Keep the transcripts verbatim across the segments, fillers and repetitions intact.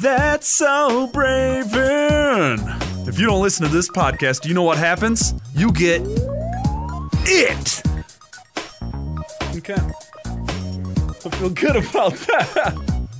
That's So Braven. If you don't listen to this podcast, do you know what happens? You get it. Okay. I feel good about that.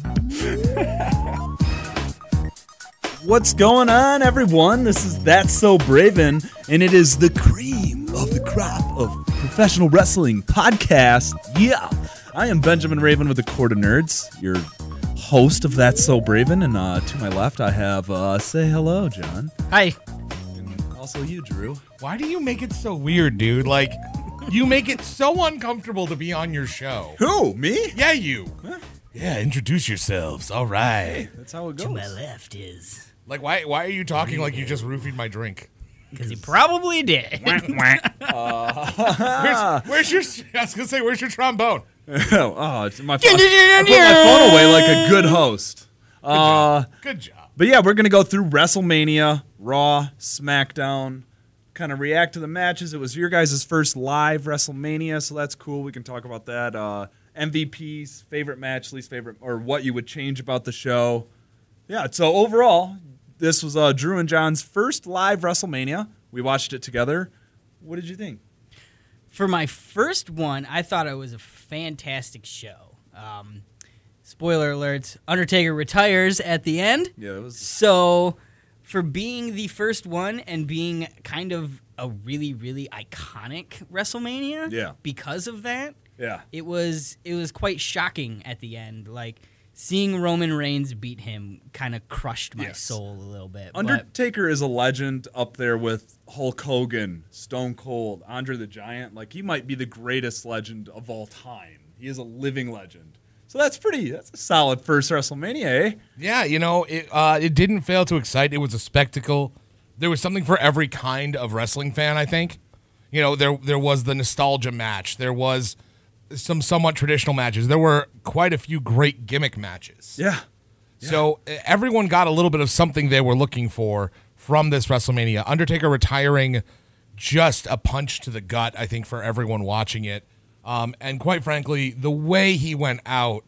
What's going on, everyone? This is That's So Braven, and it is the cream of the crop of professional wrestling podcast. Yeah. I am Benjamin Raven with the Court of Nerds, your host of That's So Braven, and uh, to my left I have, uh, say hello, John. Hi. And also you, Drew. Why do you make it so weird, dude? Like, you make it so uncomfortable to be on your show. Who, me? Yeah, you. Huh? Yeah, introduce yourselves. All right. Hey, that's how it goes. To my left is... Like, why Why are you talking like you just roofied my drink? Because he probably did. uh, where's, where's your, I was going to say, where's your trombone? oh, it's my phone. I put my phone away like a good host. Good uh, job. Good job. But yeah, we're going to go through WrestleMania, Raw, SmackDown, kind of react to the matches. It was your guys' first live WrestleMania, so that's cool. We can talk about that. Uh, M V Ps, favorite match, least favorite, or what you would change about the show. Yeah, so overall, this was uh, Drew and John's first live WrestleMania. We watched it together. What did you think? For my first one, I thought it was a fantastic show. Um, spoiler alerts, Undertaker retires at the end. Yeah, it was. So for being the first one and being kind of a really, really iconic WrestleMania, yeah. because of that, yeah. it was it was quite shocking at the end. Like, seeing Roman Reigns beat him kind of crushed my yes. soul a little bit. Undertaker is a legend up there with Hulk Hogan, Stone Cold, Andre the Giant. Like, he might be the greatest legend of all time. He is a living legend. So that's pretty, that's a solid first WrestleMania, eh? Yeah, you know, it, uh, it didn't fail to excite. It was a spectacle. There was something for every kind of wrestling fan, I think. You know, there there was the nostalgia match. There was some somewhat traditional matches. There were quite a few great gimmick matches. Yeah. yeah. So everyone got a little bit of something they were looking for from this WrestleMania. Undertaker retiring, just a punch to the gut, I think, for everyone watching it. Um, and quite frankly, the way he went out,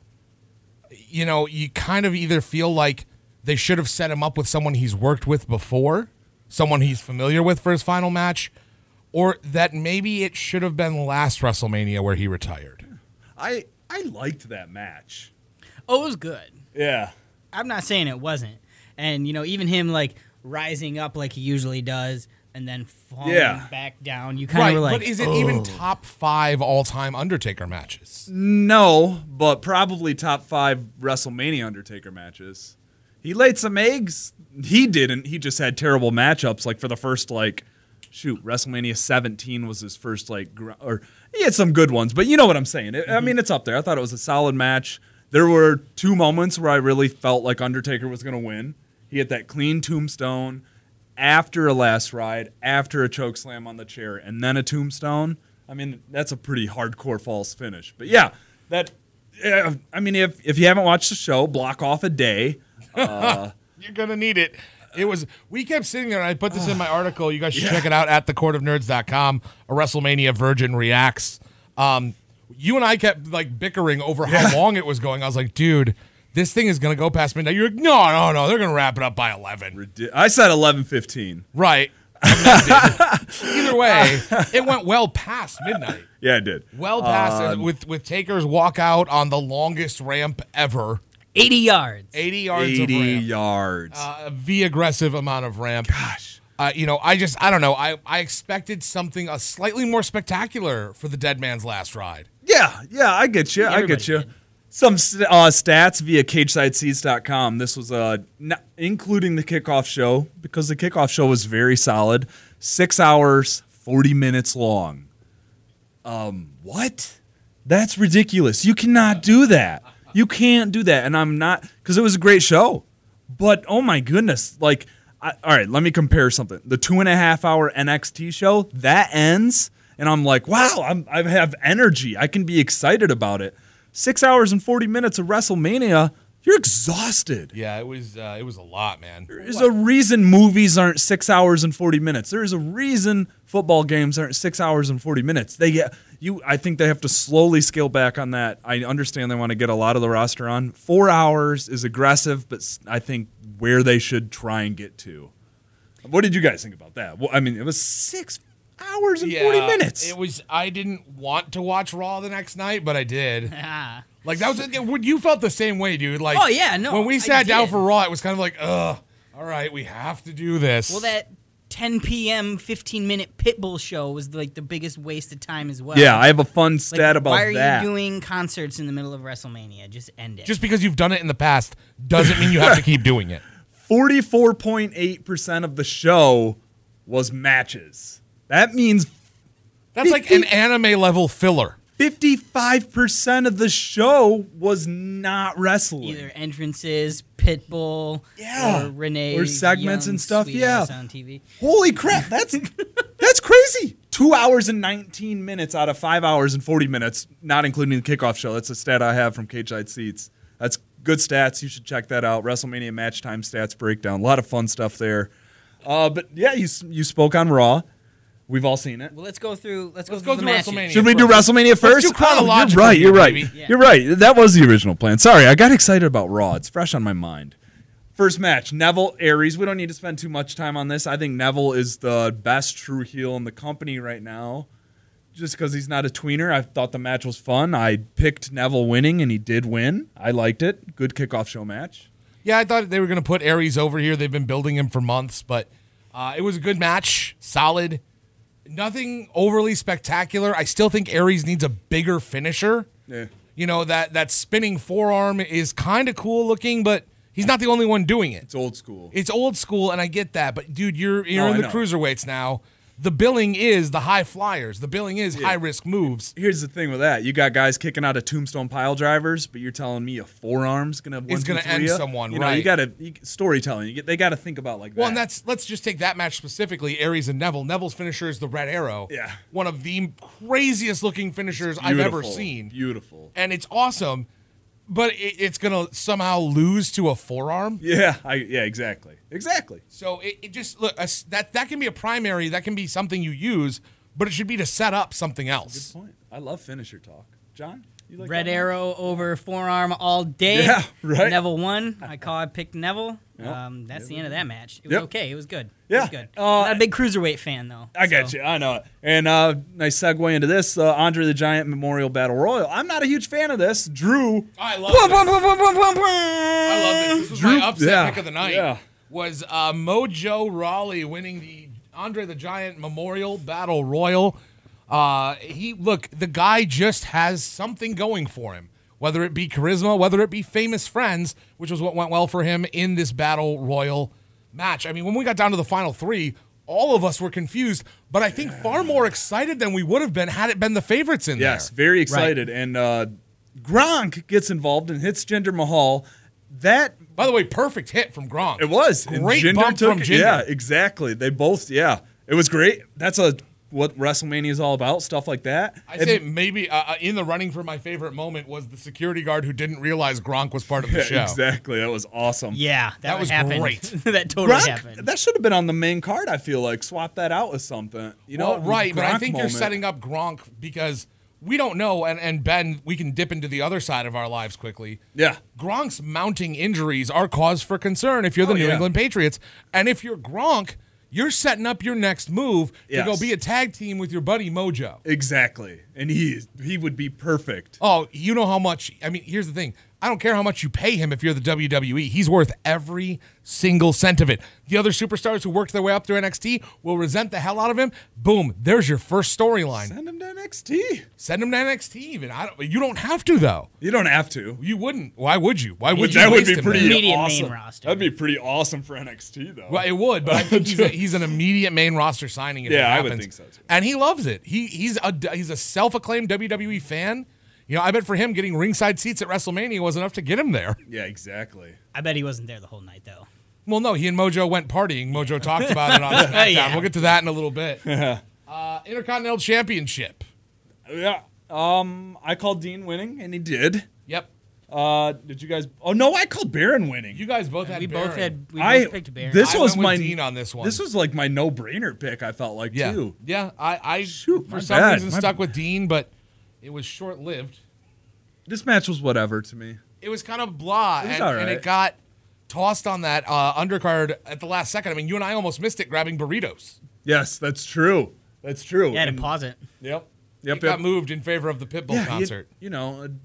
you know, you kind of either feel like they should have set him up with someone he's worked with before, someone he's familiar with for his final match, or that maybe it should have been last WrestleMania where he retired. I I liked that match. Oh, it was good. Yeah. I'm not saying it wasn't. And, you know, even him, like, rising up like he usually does and then falling yeah. back down, you kind right, of were like, but is it oh. even top five all-time Undertaker matches? No, but probably top five WrestleMania Undertaker matches. He laid some eggs. He didn't. He just had terrible matchups, like, for the first, like, shoot, WrestleMania seventeen was his first, like, gr- or he had some good ones, but you know what I'm saying. It, mm-hmm. I mean, it's up there. I thought it was a solid match. There were two moments where I really felt like Undertaker was going to win. He had that clean tombstone after a last ride, after a choke slam on the chair, and then a tombstone. I mean, that's a pretty hardcore false finish. But yeah, that. Uh, I mean, if if you haven't watched the show, block off a day. Uh, You're gonna need it. It was. We kept sitting there, and I put this in my article. You guys should yeah. check it out at the court of nerds dot com. A WrestleMania Virgin reacts. Um, you and I kept like bickering over how yeah. long it was going. I was like, dude, this thing is gonna go past midnight. You're like, no, no, no. They're gonna wrap it up by eleven. I said eleven fifteen. Right. Either way, it went well past midnight. Yeah, it did. Well past um, with with Taker's walkout on the longest ramp ever. eighty yards. eighty yards eighty of ramp. yards. Uh, the aggressive amount of ramp. Gosh. Uh, you know, I just, I don't know. I, I expected something uh, slightly more spectacular for the Dead Man's Last Ride. Yeah, yeah, I get you. I, I get you. Did. Some uh, stats via cage side seats dot com. This was uh, not including the kickoff show, because the kickoff show was very solid. Six hours, forty minutes long. Um, what? That's ridiculous. You cannot do that. You can't do that. And I'm not, because it was a great show. But, oh my goodness, like, I, all right, let me compare something. The two and a half hour N X T show, that ends, and I'm like, wow, I'm, I have energy. I can be excited about it. Six hours and forty minutes of WrestleMania, you're exhausted. Yeah, it was uh, it was a lot, man. There's a reason movies aren't six hours and forty minutes. There is a reason football games aren't six hours and forty minutes. They get You, I think they have to slowly scale back on that. I understand they want to get a lot of the roster on. Four hours is aggressive, but I think where they should try and get to. What did you guys think about that? Well, I mean, it was six hours and yeah, forty minutes. It was. I didn't want to watch Raw the next night, but I did. Ah. Like that was. When you felt the same way, dude. Like, Oh, yeah, no, When we I sat down did. for Raw, it was kind of like, ugh. All right, we have to do this. Well, that ten p.m. fifteen minute Pitbull show was like the biggest waste of time as well. Yeah, I have a fun Like, stat about why are that. you doing concerts in the middle of WrestleMania? Just end it. Just because you've done it in the past doesn't mean you have to keep doing it. forty-four point eight percent of the show was matches. That means That's like an anime level filler. fifty-five percent of the show was not wrestling. Either entrances, Pitbull, Yeah. or Renee, Or segments and Young's stuff, sweet yeah. ass on T V. Holy crap, that's that's crazy. Two hours and nineteen minutes out of five hours and forty minutes, not including the kickoff show. That's a stat I have from Cage Side Seats. That's good stats. You should check that out. WrestleMania match time stats breakdown. A lot of fun stuff there. Uh, but yeah, you you spoke on Raw. We've all seen it. Well, let's go through. Let's, Let's go go through, through the matches. WrestleMania. Should we do first. WrestleMania first? do chronologically, Oh, you're right. You're baby. right. Yeah. You're right. That was the original plan. Sorry, I got excited about Raw. It's fresh on my mind. First match, Neville Aries. We don't need to spend too much time on this. I think Neville is the best true heel in the company right now. Just because he's not a tweener, I thought the match was fun. I picked Neville winning, and he did win. I liked it. Good kickoff show match. Yeah, I thought they were going to put Aries over here. They've been building him for months, but uh, it was a good match. Solid. Nothing overly spectacular. I still think Aries needs a bigger finisher. Yeah. You know, that, that spinning forearm is kind of cool looking, but he's not the only one doing it. It's old school. It's old school, and I get that. But, dude, you're, you're Oh, in I the know. cruiserweights now. The billing is the high flyers. The billing is Yeah. high-risk moves. Here's the thing with that. You got guys kicking out of tombstone pile drivers, but you're telling me a forearm's going to Is gonna end someone, You know, you right. got to storytelling. You get, they got to think about like Well, that. and that's let's just take that match specifically, Aries and Neville. Neville's finisher is the Red Arrow. Yeah. One of the craziest looking finishers I've ever Beautiful. seen. Beautiful. And it's awesome, but it, it's going to somehow lose to a forearm. Yeah, I, yeah, exactly. Exactly. So it, it just, look, a, that, that can be a primary, that can be something you use, but it should be to set up something Good else. point. I love finisher talk. John, you like Red that one? Arrow over forearm all day. Yeah, right. Neville won. I call. I picked Neville. Yep. Um, that's the end of that match. It was Yep. okay. It was good. It Yeah. was good. Uh, I'm not a big cruiserweight fan though. I get so. you. I know it. And uh, nice segue into this uh, Andre the Giant Memorial Battle Royal. I'm not a huge fan of this. Drew. I love Boom, this. boom, boom, boom, boom, boom, boom. I love this. This was Drew- my upset yeah, pick of the night. yeah. Was uh, Mojo Rawley winning the Andre the Giant Memorial Battle Royal. Uh, he look, the guy just has something going for him. Whether it be charisma, whether it be famous friends, which was what went well for him in this Battle Royal match. I mean, when we got down to the final three, all of us were confused, but I think far more excited than we would have been had it been the favorites in Yes, there. very excited. And uh, Gronk gets involved and hits Jinder Mahal. That By the way, perfect hit from Gronk. it was. And Great Jinder bump took from it. Jinder. Yeah, exactly. They both, yeah. It was great. That's a what WrestleMania is all about, stuff like that. I And- say maybe uh, in the running for my favorite moment was the security guard who didn't realize Gronk was part of the show. Exactly. That was awesome. Yeah, that, That was happened. great. that totally Gronk, happened. that should have been on the main card, I feel like. Swap that out with something. You know, Well, right, but I Gronk think moment. you're setting up Gronk because we don't know, and, and Ben, we can dip into the other side of our lives quickly. Yeah. Gronk's mounting injuries are cause for concern if you're the Oh, New yeah. England Patriots. And if you're Gronk, you're setting up your next move Yes. to go be a tag team with your buddy Mojo. Exactly. And he he would be perfect. Oh, you know how much. I mean, here's the thing. I don't care how much you pay him if you're the W W E. He's worth every single cent of it. The other superstars who worked their way up through N X T will resent the hell out of him. Boom, there's your first storyline. Send him to N X T. Send him to N X T even. I don't, you don't have to, though. You don't have to. You wouldn't. Why would you? Why would Would- you that would waste be him pretty there? Immediate main awesome. roster. That'd be pretty awesome for N X T, though. Well, it would, but I think he's, a, he's an immediate main roster signing if Yeah, it I happens. would think so, too. And he loves it. He he's a he's a self-acclaimed W W E fan. You know, I bet for him getting ringside seats at WrestleMania was enough to get him there. Yeah, exactly. I bet he wasn't there the whole night though. Well, no, he and Mojo went partying. Mojo talked about it on SmackDown. Yeah. We'll get to that in a little bit. uh, Intercontinental Championship. Yeah. Um, I called Dean winning, and he did. Yep. Uh, did you guys? Oh no, I called Baron winning. You guys both had We Baron. both had. We I both picked Baron. this I was went with my Dean on this one. This was like my no-brainer pick. I felt like yeah, too. yeah. I, I Shoot, for my some bad. reason My- stuck with Dean, but it was short-lived. This match was whatever to me. It was kind of blah, It was and, all and right. it got tossed on that uh, undercard at the last second. I mean, you and I almost missed it grabbing burritos. Yes, that's true. That's true. Yeah, to And- pause it. Yep. It Yep. got yep. moved in favor of the Pitbull Yeah, you- concert. You, know, uh,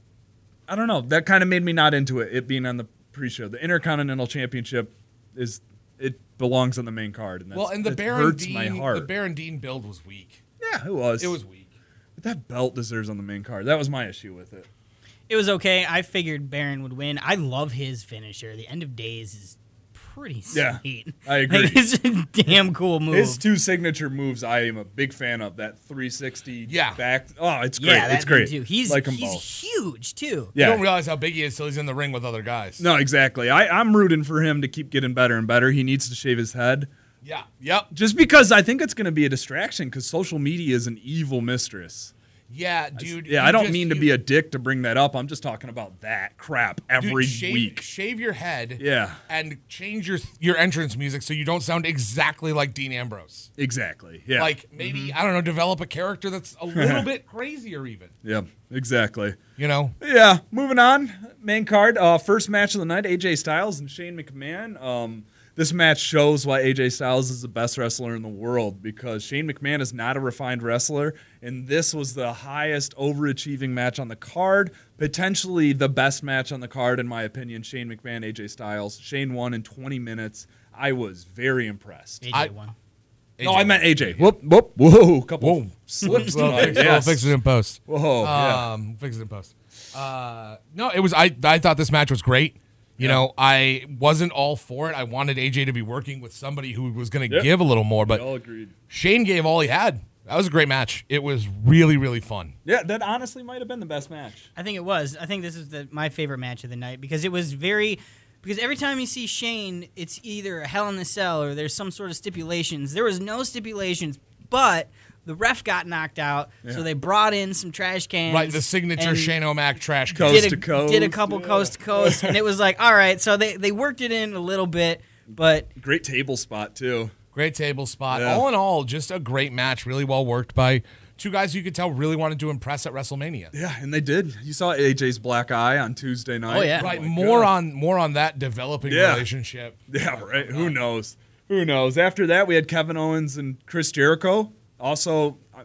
I don't know. That kind of made me not into it. It being on the pre-show, the Intercontinental Championship is it belongs on the main card, and that's, well, and the it Baron hurts Dean, my heart. the Baron Dean build was weak. yeah, it was. It was weak. But that belt deserves on the main card. That was my issue with it. It was okay. I figured Baron would win. I love his finisher. The end of days is pretty Yeah, sweet. I agree. Like, it's a damn cool move. His two signature moves, I am a big fan of. That three sixty Yeah. back. Oh, it's great. yeah, that it's great. Too. He's like 'em he's both. huge too. Yeah. You don't realize how big he is till he's in the ring with other guys. No, exactly. I, I'm rooting for him to keep getting better and better. He needs to shave his head. Yeah. Yep. Just because I think it's going to be a distraction because social media is an evil mistress. Yeah, dude. Yeah, you I don't just- mean to you- be a dick to bring that up. I'm just talking about that crap dude, every shave, week. Shave your head. Yeah. And change your your entrance music so you don't sound exactly like Dean Ambrose. Exactly. Yeah. Like maybe I don't know, develop a character that's a little bit crazier even. Yeah, exactly. You know. Yeah, moving on. Main card, uh, first match of the night, A J Styles and Shane McMahon. Um, this match shows why A J Styles is the best wrestler in the world because Shane McMahon is not a refined wrestler, and this was the highest overachieving match on the card, potentially the best match on the card in my opinion. Shane McMahon, A J Styles. Shane won in twenty minutes. I was very impressed. A J I- won. No, I meant A J. Whoop, whoop, whoa, couple Whoa. slips We'll tonight. fix, we'll Yes. fix it in post. Whoa, yeah. Um, fix it in post. Uh, no, it was. I I thought this match was great. You Yeah. know, I wasn't all for it. I wanted A J to be working with somebody who was going to Yep. give a little more, We but all agreed. Shane gave all he had. That was a great match. It was really, really fun. Yeah, that honestly might have been the best match. I think it was. I think this is the, my favorite match of the night because it was very. Because every time you see Shane, it's either a Hell in a Cell or there's some sort of stipulations. There was no stipulations, but the ref got knocked out, Yeah. so they brought in some trash cans. Right, the signature and Shane O'Mac trash can. Coast Did to a, coast, did a couple yeah. coast to coast, and it was like, all right. So they, they worked it in a little bit, but Great table spot too. Great table spot. Yeah. All in all, just a great match. Really well worked by two guys who you could tell really wanted to impress at WrestleMania. Yeah, and they did. You saw A J's black eye on Tuesday night. Oh, yeah. Right, my more God. on more on that developing Yeah. relationship. Yeah, right. Who knows? Who knows? After that, we had Kevin Owens and Chris Jericho. Also, I,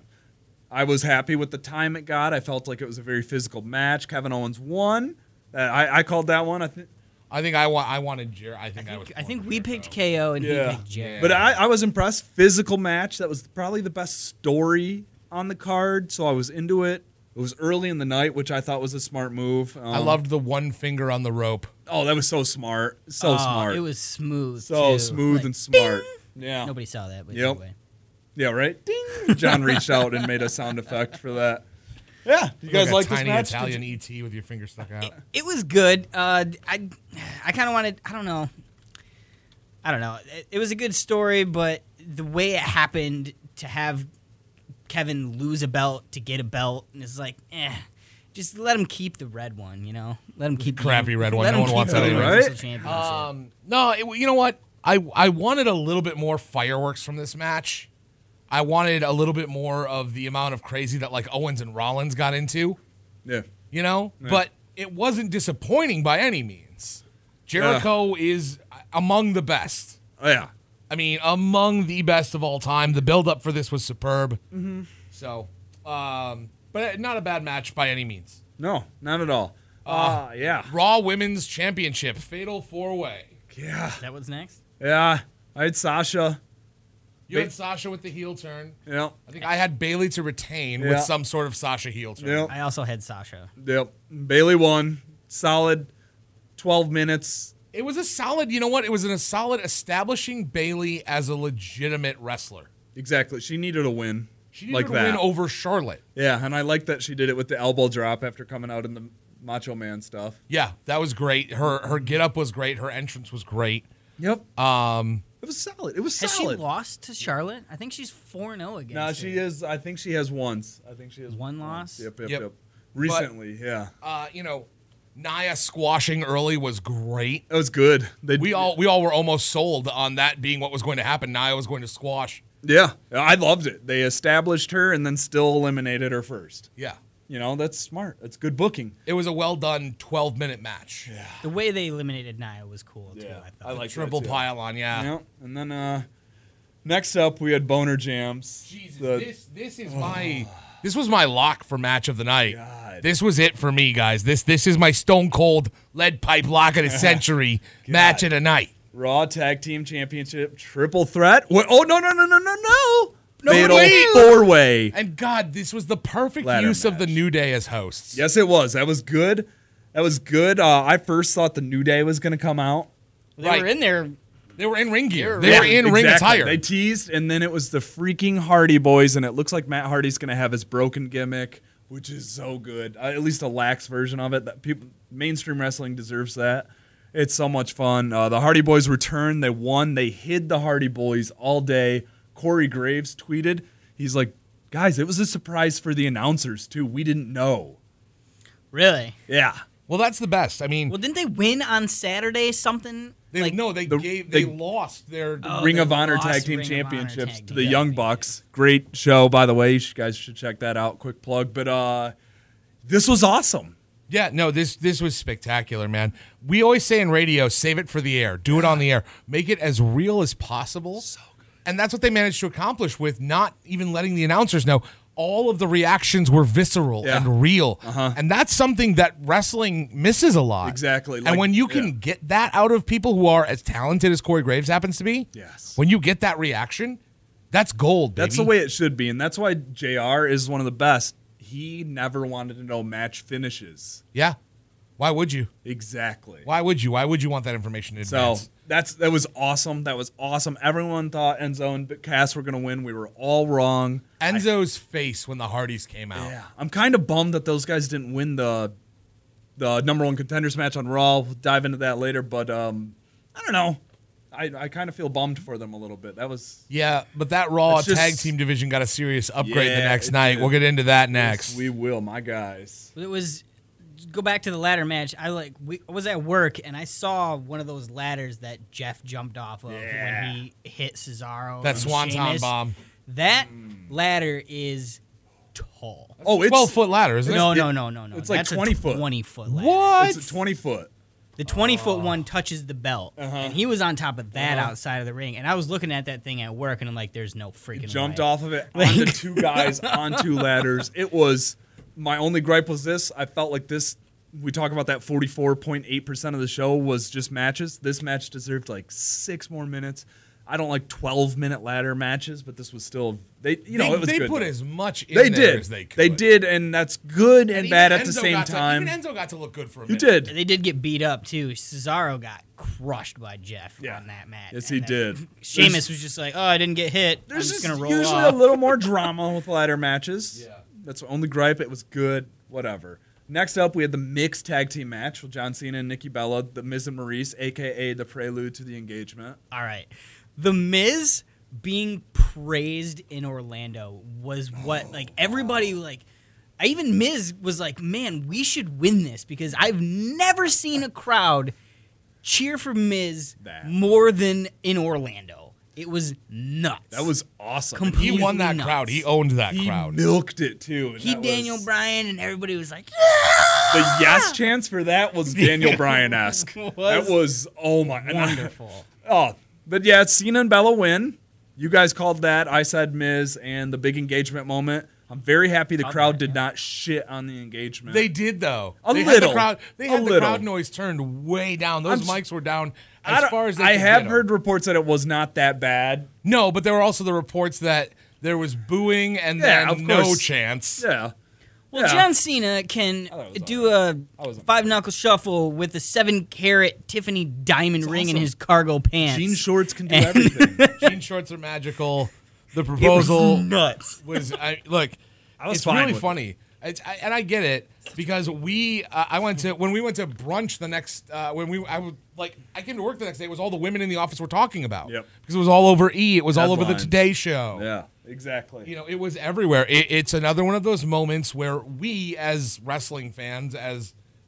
I was happy with the time it got. I felt like it was a very physical match. Kevin Owens won. Uh, I, I called that one. I think. I think I want. I wanted Jer. I think I, I was. think, I pulling think for we Jericho. picked K O and Yeah. he picked Jared. But I, I was impressed. Physical match. That was probably the best story on the card, so I was into it. It was early in the night, which I thought was a smart move. Um, I loved the one finger on the rope. Oh, that was so smart. So Oh, smart. It was smooth. so too. smooth Like, and smart. Yeah. Nobody saw that, but Yep. anyway. Yeah, right? Ding. John reached out and made a sound effect for that. Yeah. You guys like, like a this tiny match? Did Italian you- E T with your finger stuck out. It was good. Uh, I, I kind of wanted. I don't know. I don't know. It, it was a good story, but the way it happened to have Kevin lose a belt to get a belt, and it's like, eh, just let him keep the red one. You know, let him keep the Crappy red one. Let No him one keep wants the that anyway. Universal Right? Championship. Um, no, it, you know what? I I wanted a little bit more fireworks from this match. I wanted a little bit more of the amount of crazy that like Owens and Rollins got into. Yeah. You know, but it wasn't disappointing by any means. Jericho is among the best. Oh, yeah. I mean, among the best of all time. The build-up for this was superb. Mm-hmm. So, um, but not a bad match by any means. No, not at all. Uh, yeah. Raw Women's Championship, Fatal Four-Way. Yeah. That was next. Yeah. I had Sasha. You Ba- had Sasha with the heel turn. Yep. I think I had Bailey to retain Yeah. with some sort of Sasha heel turn. Yep. I also had Sasha. Yep. Bailey won. Solid twelve minutes. It was a solid, you know what? It was in a solid establishing Bailey as a legitimate wrestler. Exactly. She needed a win. She needed like to that. win over Charlotte. Yeah, and I like that she did it with the elbow drop after coming out in the Macho Man stuff. Yeah, that was great. Her her get up was great. Her entrance was great. Yep. Um, It was solid. It was Has solid. she lost to Charlotte? I think she's four and zero against. No, her. she is. I think she has once. I think she has One loss? Yep, yep, Yep. yep. Recently, yeah. uh, you know, Nia squashing early was great. That was good. They, We all we all were almost sold on that being what was going to happen. Nia was going to squash. Yeah, I loved it. They established her and then still eliminated her first. Yeah. You know, that's smart. That's good booking. It was a well done twelve minute match. Yeah. The way they eliminated Nia was cool too. I thought. I like Triple that too. pylon, yeah. Yeah, and then uh, next up we had Boner Jams. Jesus, The- this this is my this was my lock for match of the night. God. This was it for me, guys. This this is my stone cold lead pipe lock of the century match of the night. Raw Tag Team Championship Triple Threat. What? Oh no no no no no no! No, Fatal wait. four way. And God, this was the perfect Ladder use of the match. New Day as hosts. Yes, it was. That was good. That was good. Uh, I first thought the New Day was going to come out. They Right. were in there. They were in ring gear. They They were- were in ring Exactly. attire. They teased, and then it was the freaking Hardy Boys, and it looks like Matt Hardy's going to have his broken gimmick, which is so good. Uh, at least a lax version of it. That people, mainstream wrestling deserves that. It's so much fun. Uh, the Hardy Boys returned. They won. They hid the Hardy Boys all day. Corey Graves tweeted, he's like, guys, it was a surprise for the announcers, too. We didn't know. Really? Yeah. Well, that's the best. I mean, Well, didn't they win on Saturday? Something they, like no, they the- gave they, they- lost their Oh, Ring they of Honor lost Tag Team Ring of Honor Championships Tag to Team the Young Championships. Bucks. Great show, by the way. You guys should check that out. Quick plug. But uh, this was awesome. Yeah, no, this this was spectacular, man. We always say in radio, save it for the air. Do it on the air. Make it as real as possible. So good. And that's what they managed to accomplish with not even letting the announcers know. All of the reactions were visceral Yeah. and real. Uh-huh. And that's something that wrestling misses a lot. Exactly. And Like- when you can yeah. get that out of people who are as talented as Corey Graves happens to be, Yes. when you get that reaction, that's gold, baby. That's the way it should be. And that's why J R is one of the best. He never wanted to know match finishes. Yeah. Why would you? Exactly. Why would you? Why would you want that information in So advance? that's that was awesome. That was awesome. Everyone thought Enzo and Cass were going to win. We were all wrong. Enzo's face when the Hardys came out. Yeah, I'm kind of bummed that those guys didn't win the the number one contenders match on Raw. We'll dive into that later, but um, I don't know. I, I kind of feel bummed for them a little bit. That was Yeah, but that Raw It's just- tag team division got a serious upgrade the Yeah, next it night. did. We'll get into that next. Yes, we will, my guys. It was go back to the ladder match. I like we I was at work and I saw one of those ladders that Jeff jumped off of Yeah. when he hit Cesaro. that and Swanton Sheamus. bomb. That ladder is tall. Oh, it's twelve foot ladder, isn't No, it? no, no, no, no. it's like That's twenty a foot. Twenty foot ladder. What? It's a twenty foot. The twenty foot one touches the belt, Uh-huh. and he was on top of that Uh-huh. outside of the ring. And I was looking at that thing at work, and I'm like, "There's no freaking." Jumped way. off of it Like- onto two guys on two ladders. It was my only gripe was this. I felt like this. We talk about that forty-four point eight percent of the show was just matches. This match deserved like six more minutes. I don't like twelve minute ladder matches, but this was still they. You know, they it was they good. put though. as much in They there did. as they could. They did, and that's good and, even bad at the Enzo same got to- time. even Enzo got to look good for a You minute. did. They did get beat up too. Cesaro got crushed by Jeff Yeah. on that match. Yes, And he then did. Sheamus There's- was just like, "Oh, I didn't get hit. I'm There's just just gonna roll usually off." a little more drama with ladder matches. Yeah. That's the only gripe. It was good. Whatever. Next up, we had the mixed tag team match with John Cena and Nikki Bella, the Miz and Maurice, a k a the prelude to the engagement. All right, The Miz being praised in Orlando was what like everybody like. I even Miz was like, "Man, we should win this," because I've never seen a crowd cheer for Miz That. more than in Orlando. It was nuts. That was awesome. Complete- He won that Nuts. crowd. He owned that he crowd. milked it, too. and he that Daniel was- Bryan and everybody was like, The yes chance for that was Daniel Bryan-esque. Was That was, oh my. and I- wonderful. Oh, but yeah, Cena and Bella win. You guys called that. I said Miz and the big engagement moment. I'm very happy the crowd did not shit on the engagement. They did though. A they little. Had the crowd, they A had the little. crowd noise turned way down. Those I'm s- mics were down I as don't- far as they I could have get 'em. heard reports that it was not that bad. No, but there were also the reports that there was booing and Yeah, then of no course. chance. Yeah. Well, Yeah. John Cena can thought it was do a I wasn't- five knuckle shuffle with a seven carat Tiffany diamond ring in awesome. his cargo pants. Jean shorts can do And- everything. Jean shorts are magical. The It was proposal nuts. was I look. I was it's fine really with funny, it's, I, and I get it because we. Uh, I went to when we went to brunch the next uh, when we. I was like I came to work the next day. It was all the women in the office were talking about. Yep. Because it was all over E. It was all over the Headlines. Today Show. Yeah, exactly. You know, it was everywhere. It, it's another one of those moments where we, as wrestling fans, as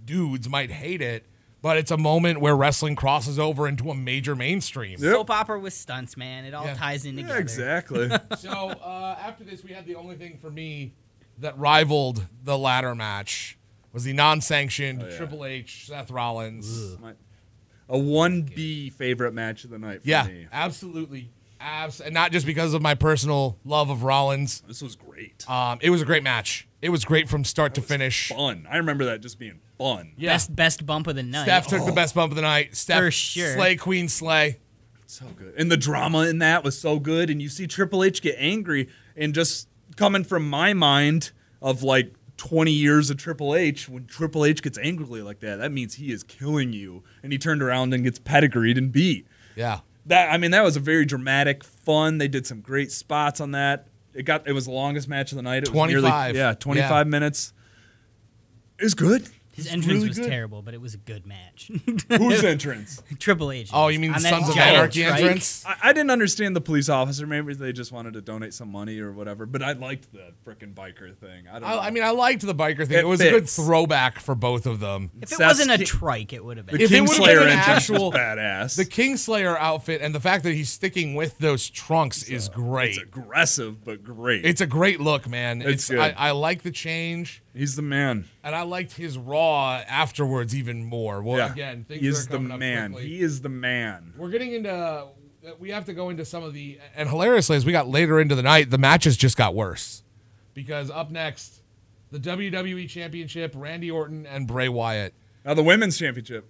dudes might hate it, but it's a moment where wrestling crosses over into a major mainstream. Yep. Soap opera with stunts, man. It all Yeah. ties in together. Yeah, exactly. So uh, after this, we had the only thing for me that rivaled the ladder match was the non-sanctioned Oh, yeah. Triple H Seth Rollins. My- a one B favorite match of the night for Yeah, me. absolutely. Abs- and not just because of my personal love of Rollins. This was great. Um, it was a great match. It was great from start to finish. Fun. I remember that just being fun. Yeah. Best best bump of the night. Steph took the best bump of the night. Steph, For sure. Slay Queen Slay. So good. And the drama in that was so good. And you see Triple H get angry, and just coming from my mind of like twenty years of Triple H, when Triple H gets angry like that, that means he is killing you. And he turned around and gets pedigreed and beat. Yeah. That I mean, that was a very dramatic, fun. They did some great spots on that. It got it was the longest match of the night. It was nearly- twenty-five. yeah, twenty-five Yeah. minutes. It was good. His It's entrance really was good. terrible, but it was a good match. Whose entrance? Triple H. Oh, you mean the On that Sons of giant Anarchy trike. entrance? I, I didn't understand the police officer. Maybe they just wanted to donate some money or whatever. But I liked the frickin' biker thing. I don't. know. I, I mean, I liked the biker thing. It, It was a good fits. throwback for both of them. If it Seth's wasn't a ki- trike, it would have been. the if it would've been Kingslayer an entrance actual- was badass. The Kingslayer outfit and the fact that he's sticking with those trunks is great. It's aggressive but great. It's a great look, man. It's It's, good. I, I like the change, He's the man. and I liked his Raw afterwards even more. Well, yeah, again, things he are is the coming up man. quickly. He is the man. We're getting into. We have to go into some of the, and hilariously, as we got later into the night, the matches just got worse, because up next, the W W E Championship, Randy Orton and Bray Wyatt. Now the women's championship.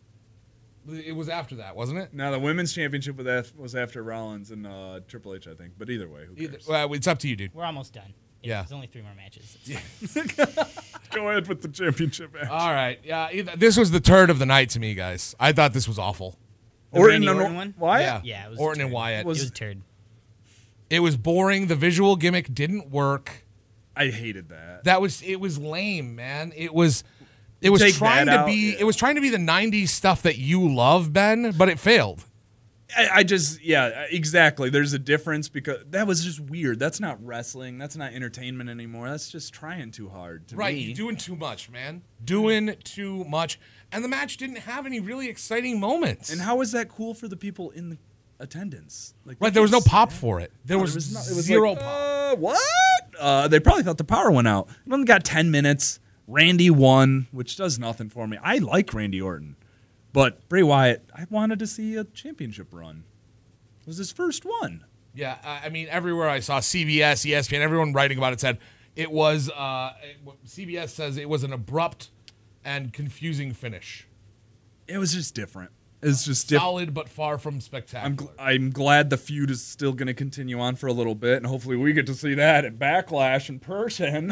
It was after that, wasn't it? Now the women's championship was af- was after Rollins and uh, Triple H, I think. But either way, who Either, cares? well, it's up to you, dude. We're almost done. Yeah. There's only three more matches. It's fine. Go ahead with the championship match. All right, yeah. Either, this was the turd of the night to me, guys. I thought this was awful. The Orton Randy and Orton one? Wyatt? Yeah, Yeah, it was a Orton and turd. Wyatt. It was a turd. It was boring. The visual gimmick didn't work. I hated that. That was it was lame, man. It was it was Take trying that to out, be yeah. it was trying to be the nineties stuff that you love, Ben, but it failed. I, I just, yeah, exactly. There's a difference because that was just weird. That's not wrestling. That's not entertainment anymore. That's just trying too hard to Right, me. you're doing too much, man. Doing too much. And the match didn't have any really exciting moments. And how is that cool for the people in the attendance? Like, right, they there was no just- pop for it. There No, was, no- it was zero like, pop. Uh, what? Uh, they probably thought the power went out. It only got ten minutes. Randy won, which does nothing for me. I like Randy Orton, but Bray Wyatt, I wanted to see a championship run. It was his first one. Yeah, I I mean, everywhere I saw C B S, E S P N, everyone writing about it said it was. Uh, it- C B S says it was an abrupt and confusing finish. It was just different. It's just different. Solid, but far from I'm spectacular. gl- I'm glad the feud is still going to continue on for a little bit, and hopefully we get to see that at Backlash in person.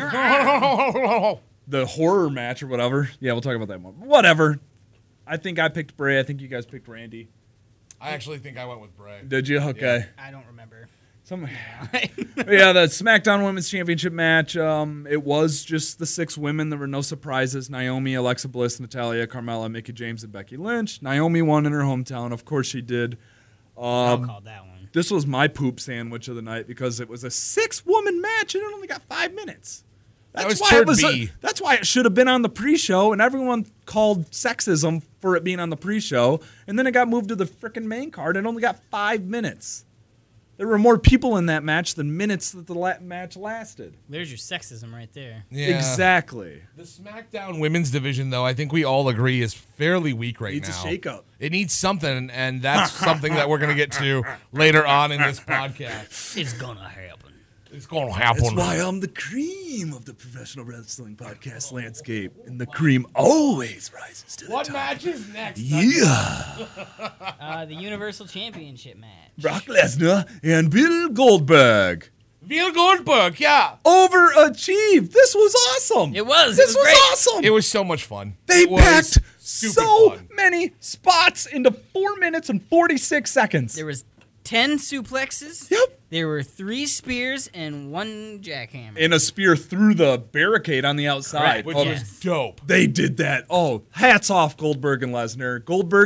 The horror match or whatever. Yeah, we'll talk about that more. Whatever. I think I picked Bray. I think you guys picked Randy. I actually think I went with Bray. Did you? Okay. I don't remember. Some, yeah, the SmackDown Women's Championship match. Um, it was just the six women. There were no surprises. Naomi, Alexa Bliss, Natalia, Carmella, Mickie James, and Becky Lynch. Naomi won in her hometown. Of course she did. I'll Um, call that one. this was my poop sandwich of the night because it was a six-woman match and it only got five minutes. That's was why turd it was. A, B. that's why it should have been on the pre-show, and everyone called sexism for it being on the pre-show. And then it got moved to the freaking main card and only got five minutes. There were more people in that match than minutes that the la- match lasted. There's your sexism right there. Yeah. Exactly. The SmackDown women's division, though, I think we all agree is fairly weak right Needs a now. shakeup. It needs something, and that's something that we're going to get to later on in this podcast. It's gonna happen. It's going to happen. That's why I'm the cream of the professional wrestling podcast landscape, and the cream always rises to the What top. match is next? Yeah. Uh, the Universal Championship match. Brock Lesnar and Bill Goldberg. Bill Goldberg, yeah. Overachieved. This was awesome. It was. It This was was, great. awesome. It was so much fun. they It was packed stupid so fun. many spots into four minutes and forty-six seconds. There was ten suplexes. Yep. There were three spears and one jackhammer. And a spear through the barricade on the outside. Which Oh, was dope. They did that. Oh, hats off Goldberg and Lesnar. Goldberg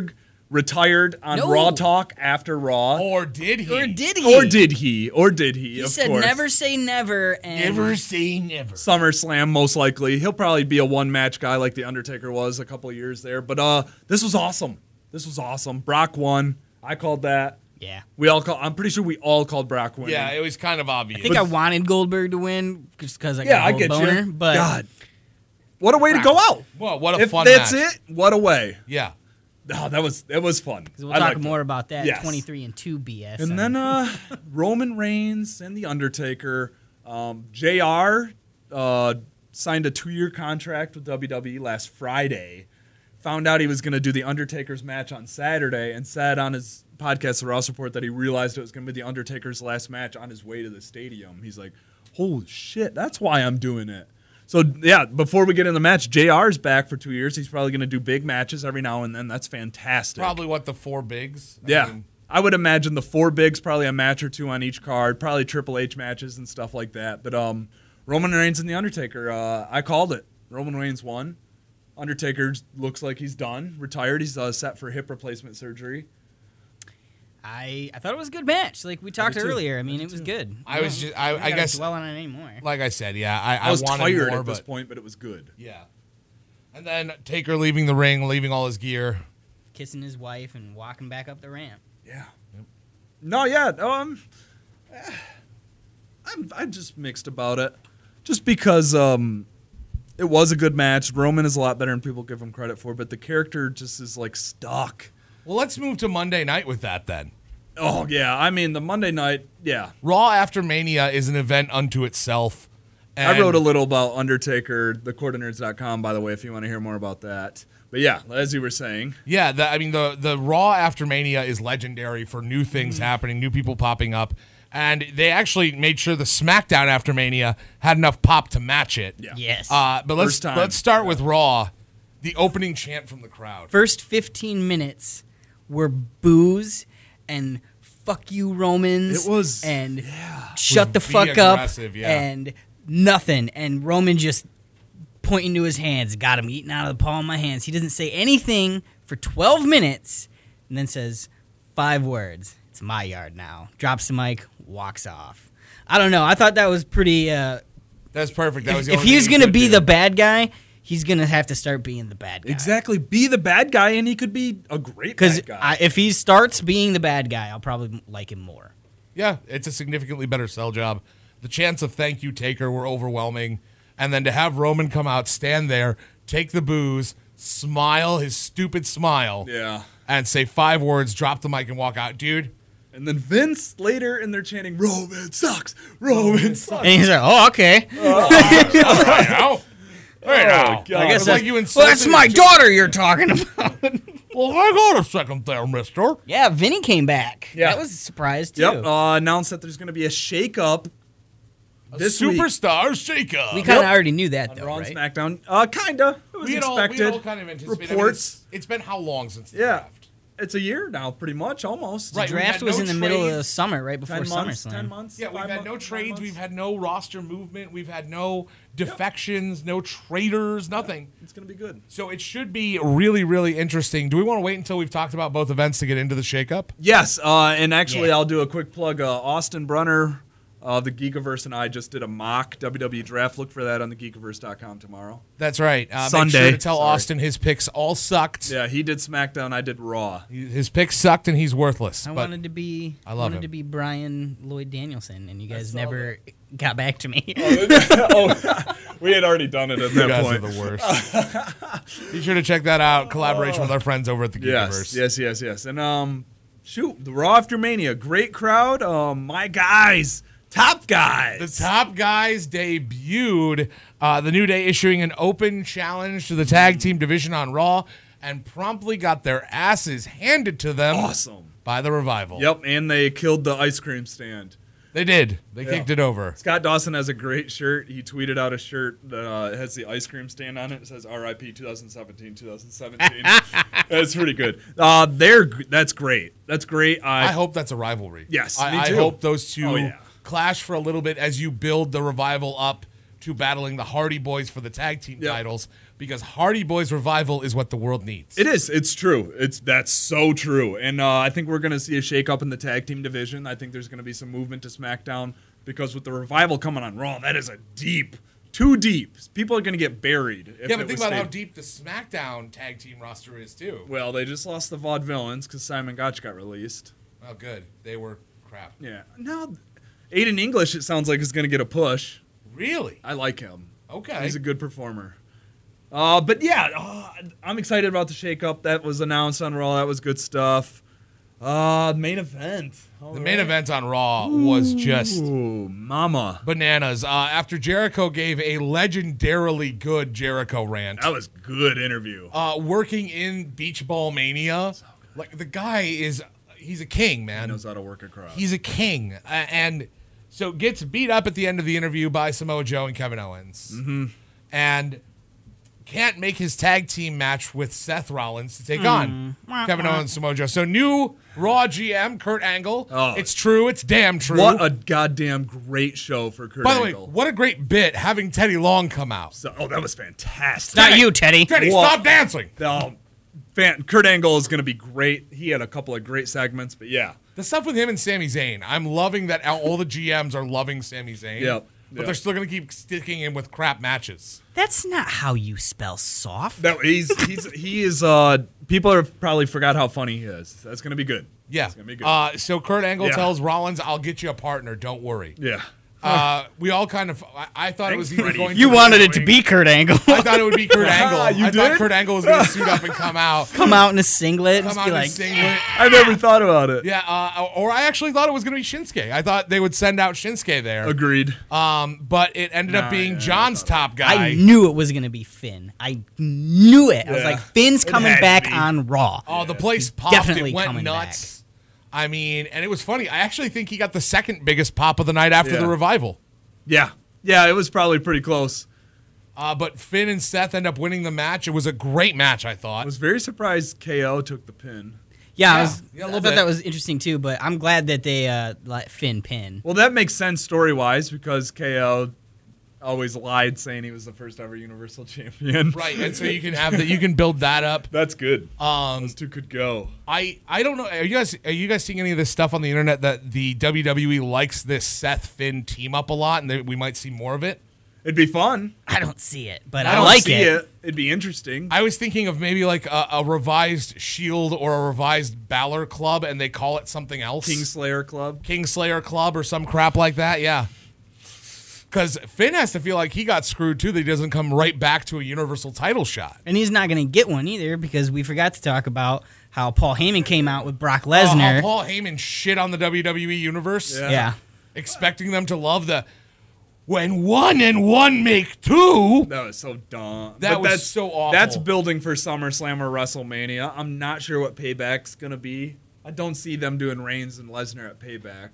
retired on No. Raw Talk after Raw. Or did he? Or did he? Or did he? Or did he? He of said course. never say never. And Never say never. SummerSlam, most likely. He'll probably be a one-match guy like The Undertaker was a couple of years there. But uh, this was awesome. This was awesome. Brock won. I called that. Yeah. We all call. I'm pretty sure we all called Brock winning. Yeah, it was kind of obvious. I think I wanted Goldberg to win just because I got yeah, a I whole get boner. you. But God, what a way to go out! Well, what a If fun that's match. it, what a way! Yeah. Oh, that was that was fun. we'll I talk liked more it. about that. Yes. twenty-three and two B S. And then uh, Roman Reigns and The Undertaker. Um, J R uh, signed a two-year contract with W W E last Friday. Found out he was going to do The Undertaker's match on Saturday and said on his podcast, The Ross Report, that he realized it was going to be The Undertaker's last match on his way to the stadium. He's like, holy shit, that's why I'm doing it. So, yeah, before we get in the match, J R's back for two years. He's probably going to do big matches every now and then. That's fantastic. Probably what, the four bigs? I Yeah. mean, I would imagine the four bigs, probably a match or two on each card, probably Triple H matches and stuff like that. But um, Roman Reigns and The Undertaker, uh, I called it. Roman Reigns won. Undertaker looks like he's done, retired. He's uh, set for hip replacement surgery. I, I thought it was a good match. Like we talked did too. earlier. I mean, I it did was too. good. I was just, I, We I gotta guess, dwell on it anymore. like I said, yeah, I, I, I was wanted tired more, at this but point, but it was good. yeah. And then Taker leaving the ring, leaving all his gear. Kissing his wife and walking back up the ramp. Yeah. No, yeah. Um, eh, I'm I'm just mixed about it, just because um, it was a good match. Roman is a lot better than people give him credit for, but the character just is like stuck. Well, let's move to Monday night with that then. Oh yeah, I mean the Monday night. Yeah, Raw After Mania is an event unto itself. And I wrote a little about Undertaker, the quarter nerds dot com, by the way, if you want to hear more about that. But yeah, as you were saying, Yeah, the, I mean the the Raw After Mania is legendary for new things happening, new people popping up, and they actually made sure the SmackDown After Mania had enough pop to match it. yeah, Yes. Uh, but let's First time. let's start with Raw. The opening chant from the crowd. First fifteen minutes were boos and fuck you Romans. It was- and yeah. shut the Was be fuck up aggressive, yeah. and nothing. And Roman just pointing to his hands, got him eating out of the palm of my hands. He doesn't say anything for twelve minutes and then says five words. It's my yard now. Drops the mic, walks off. I don't know. I thought that was pretty uh, That's perfect. That was if, the if only he's thing he going to could be do. the bad guy, he's going to have to start being the bad guy. exactly. Be the bad guy, and he could be a great Because bad guy. if he starts being the bad guy, I'll probably like him more. Yeah, it's a significantly better sell job. The chants of thank you, Taker, were overwhelming. And then to have Roman come out, stand there, take the booze, smile his stupid smile, yeah. and say five words, drop the mic, and walk out. Dude, And then Vince later, and they're chanting, Roman sucks, Roman sucks. And he's like, oh, okay. right now. Right now. God. I guess It's like that's- you well, insulted that's my his- daughter you're talking about. Well, hang on a second there, mister. Yeah, Vinny came back. Yeah. That was a surprise, too. Yep. Uh, announced that there's going to be a shakeup this week Superstar shakeup. We kind of Yep. already knew that, on though, Raw and right? SmackDown. Uh, kinda. It was we had all, expected. we had all kind of anticipated. Reports. I mean, it's, it's been how long since the yeah. draft? It's a year now, pretty much, almost. Right. The we draft had was no in the middle of the trades. summer, right before Ten months. SummerSlam. Ten months. Yeah, we've five had months, no nine trades. months. We've had no roster movement. We've had no defections, no traders, nothing. It's gonna be good. So it should be really, really interesting. Do we want to wait until we've talked about both events to get into the shakeup? Yes, uh, and actually, Yeah. I'll do a quick plug. Uh, Austin Brunner of the Geekiverse and I just did a mock W W E draft. Look for that on the geekiverse dot com tomorrow. That's right. Uh, Make Sunday. sure to tell Sorry. Austin his picks all sucked. Yeah, he did SmackDown. I did Raw. His picks sucked and he's worthless. I but wanted to be I love wanted him. to be Brian Lloyd Danielson, and you guys saw never got back to me. oh, we had already done it at you that guys point. are the worst. Be sure to check that out. Collaboration with our friends over at the Geekiverse. Yes, yes, yes, yes. And um, shoot, the Raw After Mania, great crowd. Um, my guys, top guys. The top guys debuted. Uh, the New Day issuing an open challenge to the tag team division on Raw and promptly got their asses handed to them Awesome. by the Revival. Yep, and they killed the ice cream stand. They did. They Yeah. kicked it over. Scott Dawson has a great shirt. He tweeted out a shirt that uh, has the ice cream stand on it. It says R I P twenty seventeen, twenty seventeen. That's pretty good. Uh, they're g- that's great. That's great. I, I hope that's a rivalry. Yes, I, me I too. hope those two Oh, yeah. clash for a little bit as you build the Revival up to battling the Hardy Boys for the tag team Yep. titles. because Hardy Boys Revival is what the world needs. It is. It's true. It's that's so true. And uh, I think we're going to see a shakeup in the tag team division. I think there's going to be some movement to SmackDown because with the Revival coming on Raw, that is a deep, too deep. People are going to get buried. If yeah, but it think was about stayed. how deep the SmackDown tag team roster is too. Well, they just lost the Vaudevillains because Simon Gotch got released. Oh, good. They were crap. Yeah. Now, Aiden English, it sounds like, is going to get a push. Really? I like him. Okay. He's a good performer. Uh, but yeah, uh, I'm excited about the shakeup that was announced on Raw. That was good stuff. Uh, main event. All The right. main event on Raw was just Ooh, mama. bananas. Uh, after Jericho gave a legendarily good Jericho rant, That was good interview. uh, working in Beach Ball Mania, like the guy is, he's a king, He man. knows how to work a crowd. He's a king, uh, and so gets beat up at the end of the interview by Samoa Joe and Kevin Owens, mm-hmm. and can't make his tag team match with Seth Rollins to take Mm. on Kevin Owens and Samoa Joe. So new Raw G M Kurt Angle. Oh. It's true. It's damn true. What a goddamn great show for Kurt By the way, Angle. what a great bit having Teddy Long come out. So, oh, that was fantastic. Not you, Teddy. Teddy, What? stop dancing. Oh, fan, Kurt Angle is going to be great. He had a couple of great segments, but yeah. The stuff with him and Sami Zayn, I'm loving that all the G Ms are loving Sami Zayn. Yep, But yep. they're still going to keep sticking him with crap matches. That's not how you spell soft. That he's he's he is uh people have probably forgot how funny he is. That's going to be good. Yeah. It's going to be good. Uh, so Kurt Angle Yeah. tells Rollins, I'll get you a partner. Don't worry. yeah. Uh, we all kind of, I, I thought it was Thanks, either Freddie. going You to wanted it to be Kurt Angle. I thought it would be Kurt Angle. You I thought did? Kurt Angle was going to suit up and come out. Come out in a singlet and Come just out be in a like, singlet. I never thought about it. Yeah, uh, or I actually thought it was going to be Shinsuke. I thought they would send out Shinsuke there. Agreed. Um, but it ended up Nah, being yeah, John's top guy. I knew it was going to be Finn. I knew it. I was Yeah. like, Finn's It coming had to back be. on Raw. Oh, the place He's popped. definitely It went coming nuts. I mean, and it was funny. I actually think he got the second biggest pop of the night after Yeah. the revival. Yeah. Yeah, it was probably pretty close. Uh, but Finn and Seth end up winning the match. It was a great match, I I thought. was very surprised K O took the pin. Yeah, Yeah, I, was, yeah, a I little thought bit. that was interesting too, but I'm glad that they uh, let Finn pin. Well, that makes sense story-wise because K O always lied saying he was the first ever Universal Champion. Right, and so you can have that. You can build that up. That's good. Um, Those two could go. I I don't know. Are you guys are you guys seeing any of this stuff on the internet that the W W E likes this Seth Finn team up a lot, and that we might see more of it? It'd be fun. I don't see it, but I I, don't like see it. it. It'd be interesting. I was thinking of maybe like a, a revised Shield or a revised Balor Club, and they call it something else. Kingslayer Club. Kingslayer Club or some crap like that. Yeah. Because Finn has to feel like he got screwed too, that he doesn't come right back to a Universal title shot. And he's not going to get one either because we forgot to talk about how Paul Heyman came out with Brock Oh, how Lesnar. Paul Heyman shit on the W W E Universe, Yeah. yeah. expecting them to love the when one and one make two. That was so dumb. That But was that's, so awful. That's building for SummerSlam or WrestleMania. I'm not sure what Payback's going to be. I don't see them doing Reigns and Lesnar at Payback.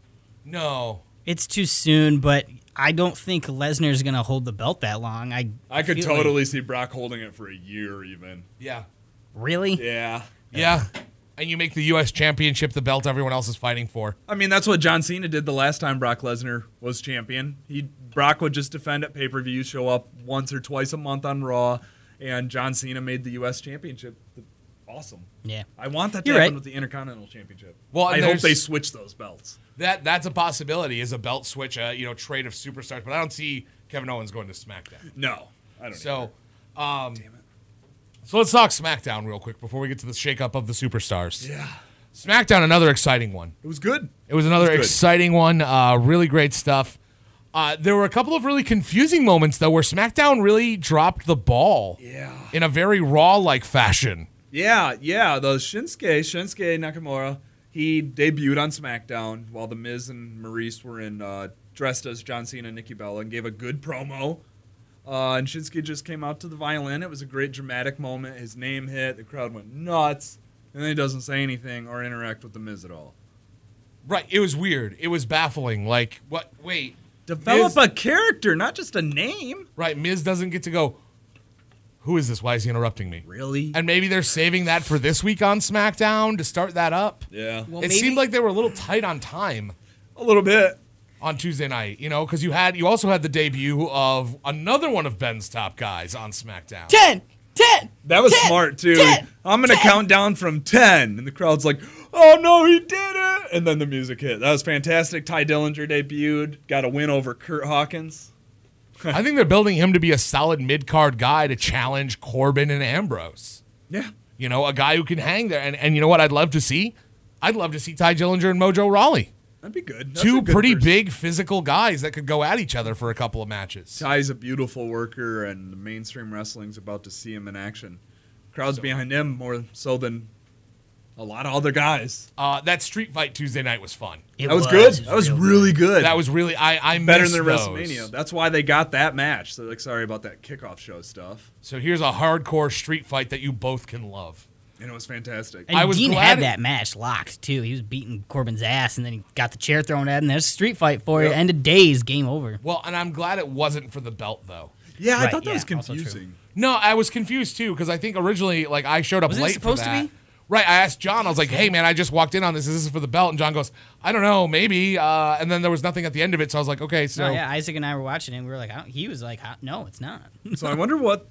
No. It's too soon, but I don't think Lesnar's going to hold the belt that long. I I could feel like- totally see Brock holding it for a year even. Yeah. Really? Yeah. Yeah. And you make the U S Championship the belt everyone else is fighting for. I mean, that's what John Cena did the last time Brock Lesnar was champion. He Brock would just defend at pay-per-view, show up once or twice a month on Raw, and John Cena made the U S Championship awesome. Yeah. I want that to You're happen right. with the Intercontinental Championship. Well, I and hope there's- they switch those belts. That that's a possibility, is a belt switch, a you know, trade of superstars, but I don't see Kevin Owens going to SmackDown. No, I don't. So, um, Damn it. so let's talk SmackDown real quick before we get to the shakeup of the superstars. Yeah, SmackDown, another exciting one. it was good. It was another It was good. exciting one. Uh, really great stuff. Uh, there were a couple of really confusing moments though, where SmackDown really dropped the ball. Yeah. In a very Raw-like fashion. Yeah, yeah. The Shinsuke, Shinsuke Nakamura, he debuted on SmackDown while The Miz and Maurice were in uh, dressed as John Cena and Nikki Bella and gave a good promo. Uh, and Shinsuke just came out to the violin. It was a great dramatic moment. His name hit. The crowd went nuts. And then he doesn't say anything or interact with The Miz at all. Right. It was weird. It was baffling. Like, what? Wait. Develop Miz- a character, not just a name. Right. Miz doesn't get to go, who is this? Why is he interrupting me? Really? And maybe they're saving that for this week on SmackDown to start that up. Yeah. Well, it maybe- seemed like they were a little tight on time. A little bit. on Tuesday night, you know, because you had you also had the debut of another one of Ben's top guys on SmackDown. ten, ten. That was ten, smart, too. ten, I'm going to count down from ten. And the crowd's like, oh, no, he did it. And then the music hit. That was fantastic. Ty Dillinger debuted. Got a win over Kurt Hawkins. I think they're building him to be a solid mid-card guy to challenge Corbin and Ambrose. Yeah. You know, a guy who can hang there. And, and you know what I'd love to see? I'd love to see Ty Dillinger and Mojo Rawley. That'd be good. That's Two good pretty person. big physical guys that could go at each other for a couple of matches. Ty's a beautiful worker, and the mainstream wrestling's about to see him in action. Crowd's so. behind him more so than a lot of other guys. Uh, that street fight Tuesday night was fun. It that was, was good. It was that was real really good. That was really I I better than those. WrestleMania. That's why they got that match. So like, sorry about that kickoff show stuff. So here's a hardcore street fight that you both can love. And it was fantastic. And I was Dean glad had it- that match locked, too. He was beating Corbin's ass, and then he got the chair thrown at him. There's a street fight for you. Yep. End of days, game over. Well, and I'm glad it wasn't for the belt though. Yeah, I Right, thought that yeah, was also true. confusing. No, I was confused too because I think originally like I showed up Wasn't it late supposed for to that. be? Right, I asked John. I was like, "Hey, man, I just walked in on this. Is this for the belt?" And John goes, "I don't know, maybe." Uh, and then there was nothing at the end of it, so I was like, "Okay, so No, yeah, Isaac and I were watching it, and we were like, I don't, he was like, no, it's not. So I wonder what.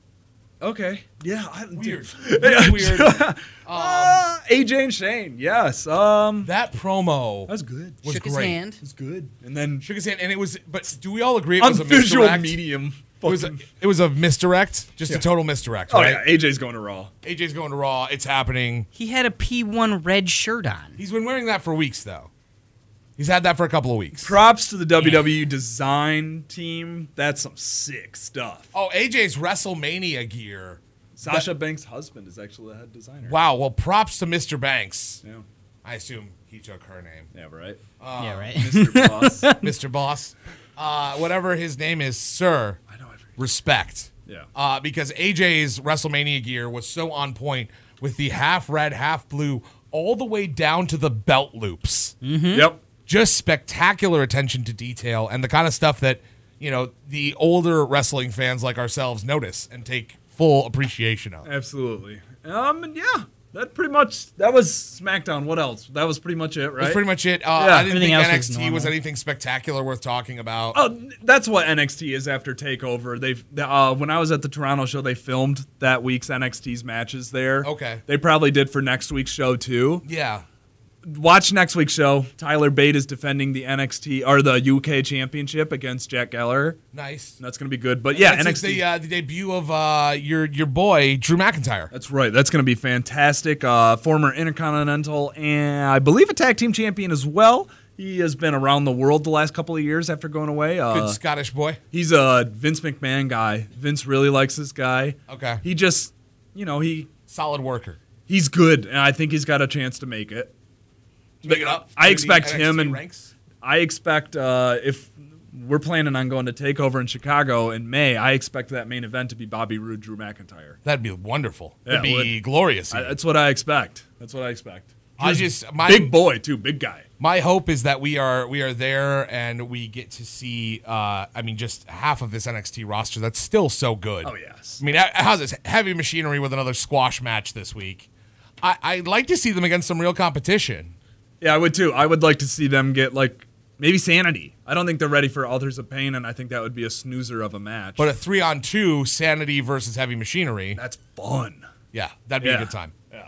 Okay. Yeah. I, weird, dude. really weird." Um, Uh, A J and Shane. Yes. Um. that promo That was good. was Shook his great. hand. It was good. And then Shook his hand, and it was. But do we all agree it on was a visual misdirect? medium. It was. A, fucking- it was a misdirect, just Yeah. a total misdirect. oh right? yeah. A J's going to Raw. A J's going to Raw. It's happening. He had a P one red shirt on. He's been wearing that for weeks, though. He's had that for a couple of weeks. Props to the W W E design team. That's some sick stuff. Oh, A J's WrestleMania gear. Sasha Banks' husband is actually the head designer. Wow. Well, props to Mister Banks. Yeah. I assume he took her name. Yeah. Right. yeah, right. Mister Boss. Mister Boss. Uh, whatever his name is, sir. I know. I forget. Respect. Yeah. Uh, because A J's WrestleMania gear was so on point with the half red, half blue, all the way down to the belt loops. Yep. Just spectacular attention to detail and the kind of stuff that, you know, the older wrestling fans like ourselves notice and take full appreciation of. Absolutely. Um. And yeah. That pretty much. That was SmackDown. What else? That was pretty much it, right? That's pretty much it. Uh, Yeah. I didn't Everything think else N was X T was, normal. anything spectacular worth talking about. Oh, that's what N X T is after Takeover. They've uh, when I was at the Toronto show, they filmed that week's N X T's matches there. Okay. They probably did for next week's show too. Yeah. Watch next week's show. Tyler Bate is defending the N X T or the U K Championship against Jack Geller. Nice. That's gonna be good. But yeah, That's N X T. the, uh, the debut of uh, your your boy Drew McIntyre. That's right. That's gonna be fantastic. Uh, former Intercontinental and I believe a tag team champion as well. He has been around the world the last couple of years after going away. Uh, Good Scottish boy. He's a Vince McMahon guy. Vince really likes this guy. Okay. He just, you know, he Solid worker. he's good, and I think he's got a chance to make it. To make it up. I to the expect N X T him and ranks. I expect uh, if we're planning on going to Takeover in Chicago in May, I expect that main event to be Bobby Roode, Drew McIntyre. That'd be wonderful. Yeah, That'd be would. glorious. I, even. that's what I expect. That's what I expect. I Drew's just my big boy too, big guy. my hope is that we are we are there and we get to see. Uh, I mean, just half of this N X T roster that's still so good. Oh yes. I mean, h- how's this heavy machinery with another squash match this week? I, I'd like to see them against some real competition. Yeah, I would too. I would like to see them get like maybe Sanity. I don't think they're ready for Authors of Pain, and I think that would be a snoozer of a match. But a three on two, Sanity versus Heavy Machinery. that's fun. Yeah, that'd be Yeah. a good time. Yeah.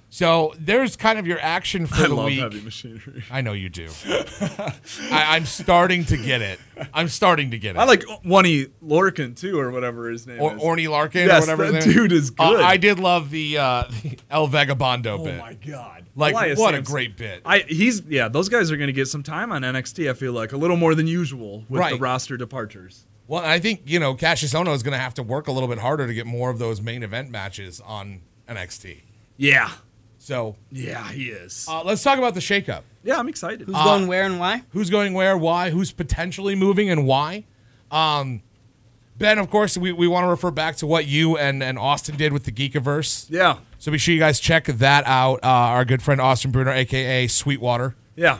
So there's kind of your action for I the love week. Heavy Machinery. I know you do. I, I'm starting to get it. I'm starting to get it. I like Wonnie Lorcan too, or whatever his name or, is. Orny Larkin Yes, or whatever. that his name- dude is Uh, good. I did love the, uh, the El Vagabondo oh bit. my god! Like, Elias what a Sampson. great bit. I he's yeah. Those guys are going to get some time on N X T. I feel like a little more than usual with Right. the roster departures. Well, I think, you know, Cassius Ohno is going to have to work a little bit harder to get more of those main event matches on N X T. Yeah, So yeah, he is. uh, let's talk about the shakeup. yeah, I'm excited. Who's Uh, going where and why? Who's going where, why, who's potentially moving, and why. Um, Ben, of course, we, we want to refer back to what you and, and Austin did with the Geekiverse. Yeah, So be sure you guys check that out. Uh, our good friend Austin Bruner, a k a. Sweetwater. yeah.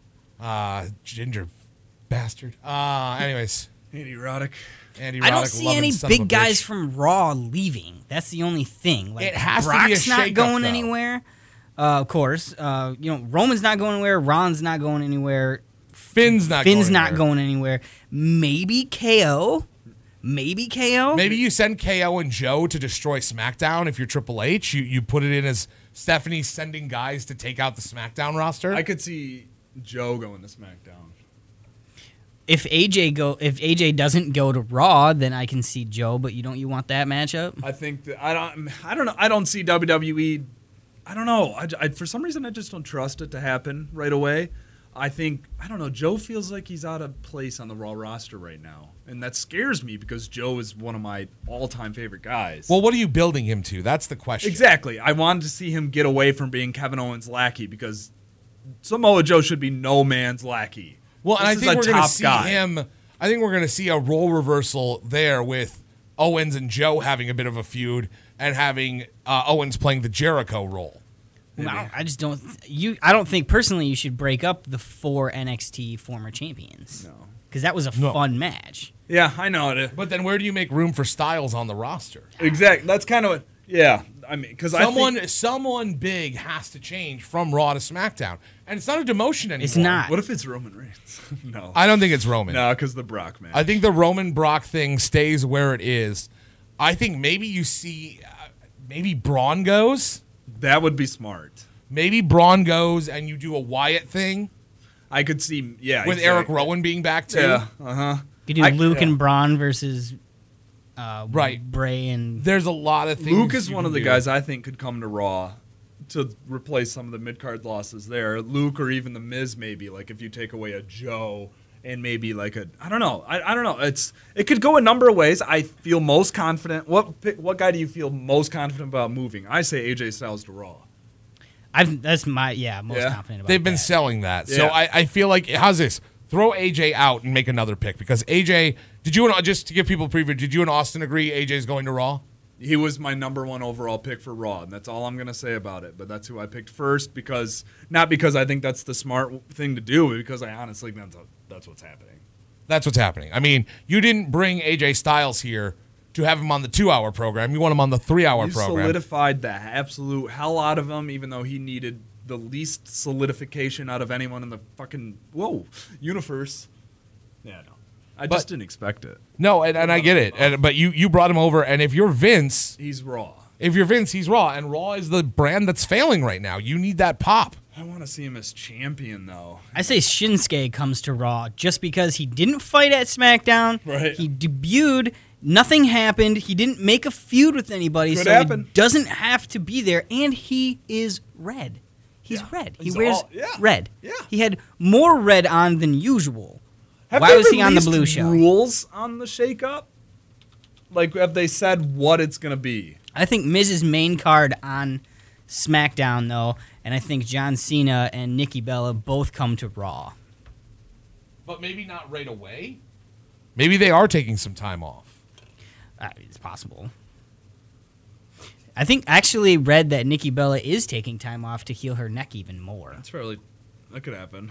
Uh, ginger bastard. Uh, anyways, Andy Roddick. Andy I don't Roddick, see loving any son of a big guys bitch. from Raw leaving. That's the only thing. Like, It has to be a Brock's not shakeup, going though. anywhere. Uh, of course, uh, you know Roman's not going anywhere. Ron's not going anywhere. Finn's not Finn's going not anywhere. going anywhere. Maybe K O. Maybe K O. Maybe you send K O and Joe to destroy SmackDown if you're Triple H. You you put it in as Stephanie sending guys to take out the SmackDown roster. I could see Joe going to SmackDown. If A J go, if A J doesn't go to Raw, then I can see Joe. But you don't you want that matchup? I think that I don't. I don't know. I don't see W W E. I don't know. I, I, for some reason, I just don't trust it to happen right away. I think I don't know. Joe feels like he's out of place on the Raw roster right now, and that scares me because Joe is one of my all-time favorite guys. well, what are you building him to? That's the question. exactly. I wanted to see him get away from being Kevin Owens' lackey because Samoa Joe should be no man's lackey. Well, and I This is think a we're going to top see guy. him. I think we're going to see a role reversal there with Owens and Joe having a bit of a feud and having uh, Owens playing the Jericho role. Well, I, don't- I just don't. You. I don't think personally you should break up the four N X T former champions. No. Because that was a No. fun match. Yeah, I know it. But then where do you make room for Styles on the roster? Exactly. That's kind of what. Yeah, I mean, because I Someone, think, someone big has to change from Raw to SmackDown, and it's not a demotion anymore. It's not. what if it's Roman Reigns? no, I don't think it's Roman. no, because the Brock man. I think the Roman Brock thing stays where it is. I think maybe you see, uh, maybe Braun goes. that would be smart. Maybe Braun goes, and you do a Wyatt thing I could see. Yeah, with exactly. Eric Rowan being back too. Yeah. Uh huh. You do I- Luke yeah. and Braun versus uh, Right. Bray and There's a lot of things. Luke is you one can of the do. guys I think could come to Raw to replace some of the mid card losses there. Luke or even the Miz, maybe. Like if you take away a Joe and maybe like a I don't know. I, I don't know. It's it could go a number of ways. I feel most confident. What pick- what guy do you feel most confident about moving? I say A J Styles to Raw. I've that's my yeah most Yeah. confident about. They've been that. selling that, so Yeah. I, I feel like how's this? Throw A J out and make another pick because A J. Did you and just to give people a preview? Did you and Austin agree A J's going to Raw? He was my number one overall pick for Raw, and that's all I'm going to say about it. But that's who I picked first because not because I think that's the smart thing to do, but because I honestly think that's, that's what's happening. That's what's happening. I mean, you didn't bring A J Styles here to have him on the two-hour program. You want him on the three-hour You program. solidified the absolute hell out of him, even though he needed the least solidification out of anyone in the fucking whoa universe. Yeah, no, I But- just didn't expect it. no, and, and I get it. And, but you you brought him over, and if you're Vince, He's Raw. if you're Vince, he's Raw, and Raw is the brand that's failing right now. You need that pop. I want to see him as champion, though. I say Shinsuke comes to Raw just because he didn't fight at SmackDown. Right. He debuted. Nothing happened. He didn't make a feud with anybody, Could so happen. he doesn't have to be there. And he is red. He's Yeah. red. He He's wears all- yeah. red. Yeah. He had more red on than usual. Have Why they was he on the released blue show? Rules on the shakeup? Like, have they said what it's gonna be? I think Miz's main card on SmackDown, though, and I think John Cena and Nikki Bella both come to Raw. But maybe not right away. Maybe they are taking some time off. Uh, it's possible. I think I actually read that Nikki Bella is taking time off to heal her neck even more. That's probably that could happen.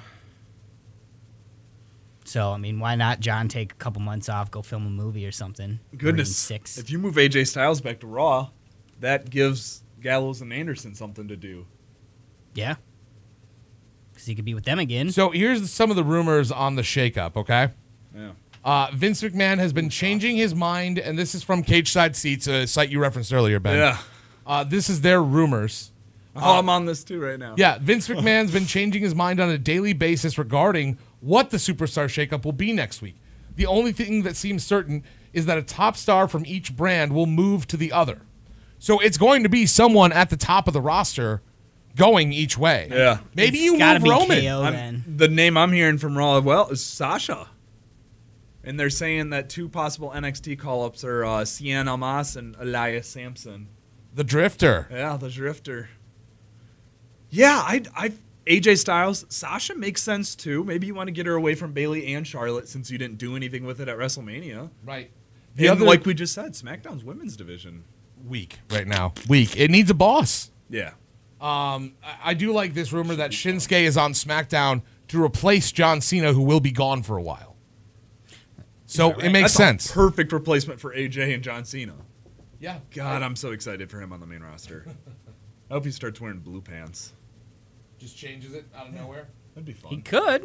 So, I mean, why not John take a couple months off, go film a movie or something? Goodness, Marine Six. if you move A J Styles back to Raw, that gives Gallows and Anderson something to do. Yeah. Because he could be with them again. So here's some of the rumors on the shakeup, okay? Yeah. Uh, Vince McMahon has been changing his mind, and this is from Cage Side Seats, a site you referenced earlier, Ben. Yeah. Uh, this is their rumors. Oh, I'm on this too right now. Yeah, Vince McMahon's been changing his mind on a daily basis regarding what the Superstar shakeup will be next week. The only thing that seems certain is that a top star from each brand will move to the other. So it's going to be someone at the top of the roster going each way. Yeah. Maybe It's you gotta move be Roman. K O I'm- then. the name I'm hearing from Raw, well, is Sasha. And they're saying that two possible N X T call-ups are uh, Cien Almas and Elias Sampson. The Drifter. Yeah, the Drifter. Yeah, I, I, A J Styles, Sasha makes sense too. Maybe you want to get her away from Bayley and Charlotte since you didn't do anything with it at WrestleMania. Right. The The and other like we just said, SmackDown's women's division. weak right now. Weak. It needs a boss. Yeah. Um, I, I do like this rumor that Shinsuke is on SmackDown to replace John Cena, who will be gone for a while. So it makes That's sense. A perfect replacement for A J and John Cena. Yeah. God, I'm so excited for him on the main roster. I hope he starts wearing blue pants. Just changes it out of nowhere. That'd be fun. He could.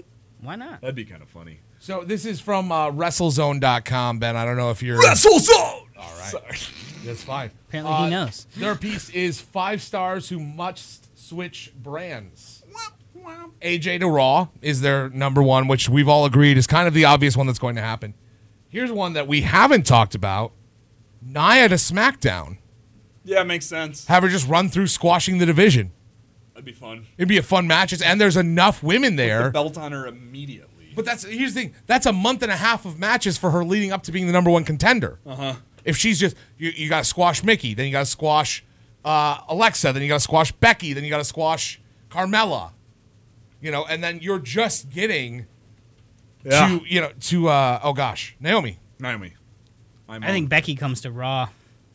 Why not? That'd be kind of funny. So this is from uh, WrestleZone dot com, Ben. I don't know if you're... WrestleZone! All right. Sorry. That's fine. Apparently Uh, he knows. Their piece is five stars who must switch brands. A J to Raw is their number one, which we've all agreed is kind of the obvious one that's going to happen. Here's one that we haven't talked about. Nia to SmackDown. Yeah, makes sense. Have her just run through squashing the division. That'd be fun. It'd be a fun match. And there's enough women there. The belt on her immediately. But that's here's the thing. That's a month and a half of matches for her leading up to being the number one contender. Uh-huh. If she's just, you, you got to squash Mickey, then you got to squash uh, Alexa, then you got to squash Becky, then you got to squash Carmella. You know, and then you're just getting Yeah. to, you know, to, uh, oh gosh, Naomi. Naomi. My I mom. think Becky comes to Raw.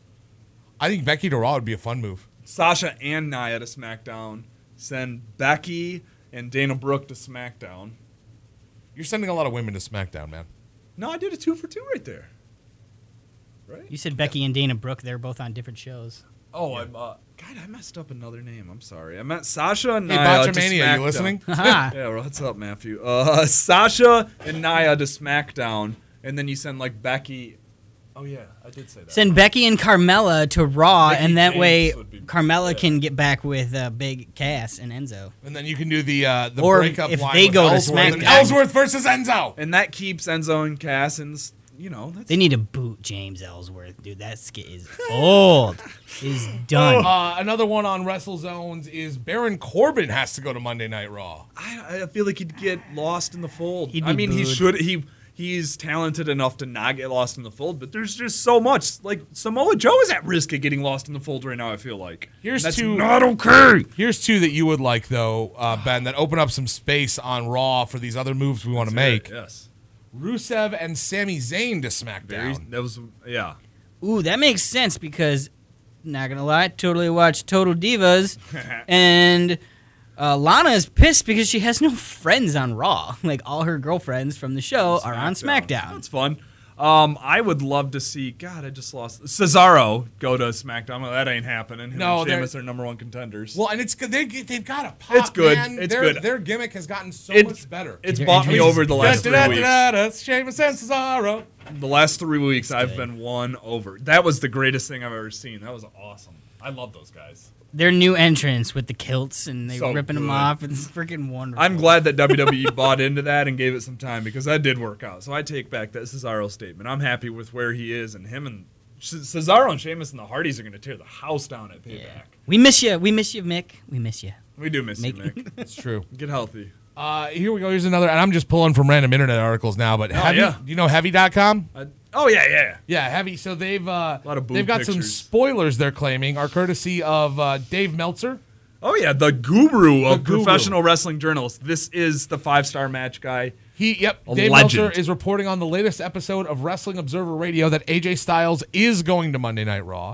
I think Becky to Raw would be a fun move. Sasha and Nia to SmackDown. Send Becky and Dana Brooke to SmackDown. You're sending a lot of women to SmackDown, man. No, I did a two for two right there. Right? You said Becky and Dana Brooke. They're both on different shows. Oh, I'm. Uh, God, I messed up another name. I'm sorry. I meant Sasha and Hey, Nia to Botchamania, SmackDown. you listening? Haha. Yeah, well, what's up, Matthew? Uh, Sasha and Nia to SmackDown, and then you send like Becky. Oh yeah, I did say that. Send Becky and Carmella to Raw, Mickey and that James way would be- Carmella yeah. can get back with uh, Big Cass and Enzo. And then you can do the uh, the Or breakup if line they with go to Ellsworth, and SmackDown. Ellsworth versus Enzo. And that keeps Enzo and Cass, and s- you know that's They need to boot James Ellsworth, dude. That skit is old. Is done. Uh, another one on WrestleZones is Baron Corbin has to go to Monday Night Raw. I, I feel like he'd get lost in the fold. He'd I be mean, he booed. should. He he's talented enough to not get lost in the fold, but there's just so much. Like Samoa Joe is at risk of getting lost in the fold right now. I feel like Here's That's two- not okay. Here's two that you would like, though, uh, Ben, that open up some space on Raw for these other moves we want to make. Yes, Rusev and Sami Zayn to very. SmackDown. That was yeah. Ooh, that makes sense because, not gonna lie, totally watched Total Divas, and uh, Lana is pissed because she has no friends on Raw. Like all her girlfriends from the show are on SmackDown. That's fun. Um, I would love to see. God, I just lost Cesaro go to SmackDown. Well, that ain't happening. Him No, and they're- Sheamus are number one contenders. Well, and it's good. They, they've got a pop, It's good. man. It's their, good. Their gimmick has gotten so It- much better. it's Their bought me entries- over the last three weeks. Da-da-da-da-da, Sheamus and Cesaro. The last three weeks, I've good. been won over. That was the greatest thing I've ever seen. That was awesome. I love those guys. Their new entrance with the kilts and they So ripping them good. off. It's freaking wonderful. I'm glad that W W E bought into that and gave it some time because that did work out. So I take back that Cesaro statement. I'm happy with where he is, and him and Ce- Cesaro and Sheamus and the Hardys are going to tear the house down at Payback. Yeah. We miss you. We miss you, Mick. We miss you. We do miss Make- you, Nick. It's true. Get healthy. Uh, here we go. Here's another, and I'm just pulling from random internet articles now, but Heavy, yeah. do you know Heavy dot com? Uh, oh yeah, yeah. Yeah, Heavy. So they've uh, A lot of boob they've got some pictures. spoilers they're claiming are courtesy of uh, Dave Meltzer. Oh yeah, the guru of guru. professional wrestling journalists. This is the five-star match guy. He, yep, A Dave legend. Meltzer is reporting on the latest episode of Wrestling Observer Radio that A J Styles is going to Monday Night Raw.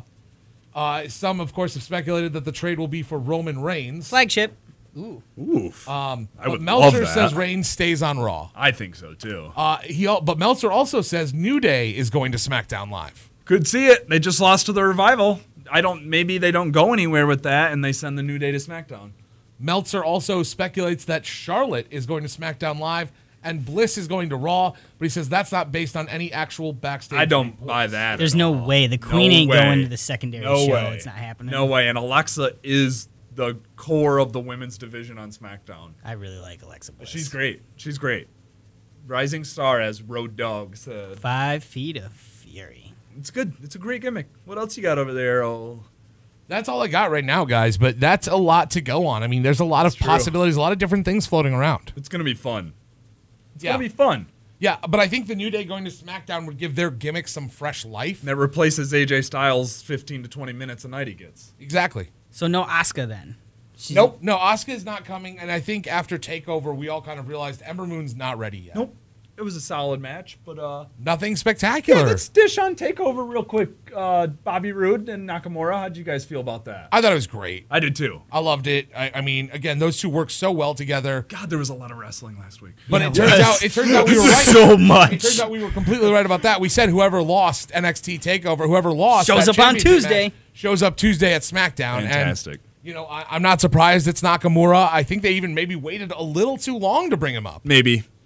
Uh, some, of course, have speculated that the trade will be for Roman Reigns. Flagship. Ooh. Oof. Um, I but would Meltzer love that. says Reigns stays on Raw. I think so too. Uh, he, al- but Meltzer also says New Day is going to SmackDown Live. Could see it. They just lost to the Revival. I don't. Maybe they don't go anywhere with that, and they send the New Day to SmackDown. Meltzer also speculates that Charlotte is going to SmackDown Live and Bliss is going to Raw, but he says that's not based on any actual backstage. I don't reports. buy that. There's at no all. way. The Queen No ain't way. going to the secondary No show. way. It's not happening. No way. And Alexa is the core of the women's division on SmackDown. I really like Alexa Bliss. She's great. She's great. Rising star, as Road Dogg said. Five feet of fury. It's good. It's a great gimmick. What else you got over there? Oh, That's all I got right now, guys, but that's a lot to go on. I mean, there's a lot of true. possibilities, a lot of different things floating around. it's gonna be fun. It's Yeah. gonna be fun. Yeah, but I think the New Day going to SmackDown would give their gimmick some fresh life. And that replaces A J Styles' fifteen to twenty minutes a night he gets. Exactly. So no Asuka then. She's Nope. No, Asuka is not coming, and I think after TakeOver, we all kind of realized Ember Moon's not ready yet. Nope. It was a solid match, but uh, Nothing yeah, spectacular. let's dish on Takeover real quick. Uh, Bobby Roode and Nakamura. How'd you guys feel about that? I thought it was great. I did too. I loved it. I, I mean, again, those two work so well together. God, there was a lot of wrestling last week. But Yeah, it it turns was. out it turns out we were right. So much. It turns out we were completely right about that. We said whoever lost N X T TakeOver, whoever lost Shows that up on championship Tuesday. match, shows up Tuesday at SmackDown. Fantastic. And, you know, I, I'm not surprised it's Nakamura. I think they even maybe waited a little too long to bring him up. Maybe.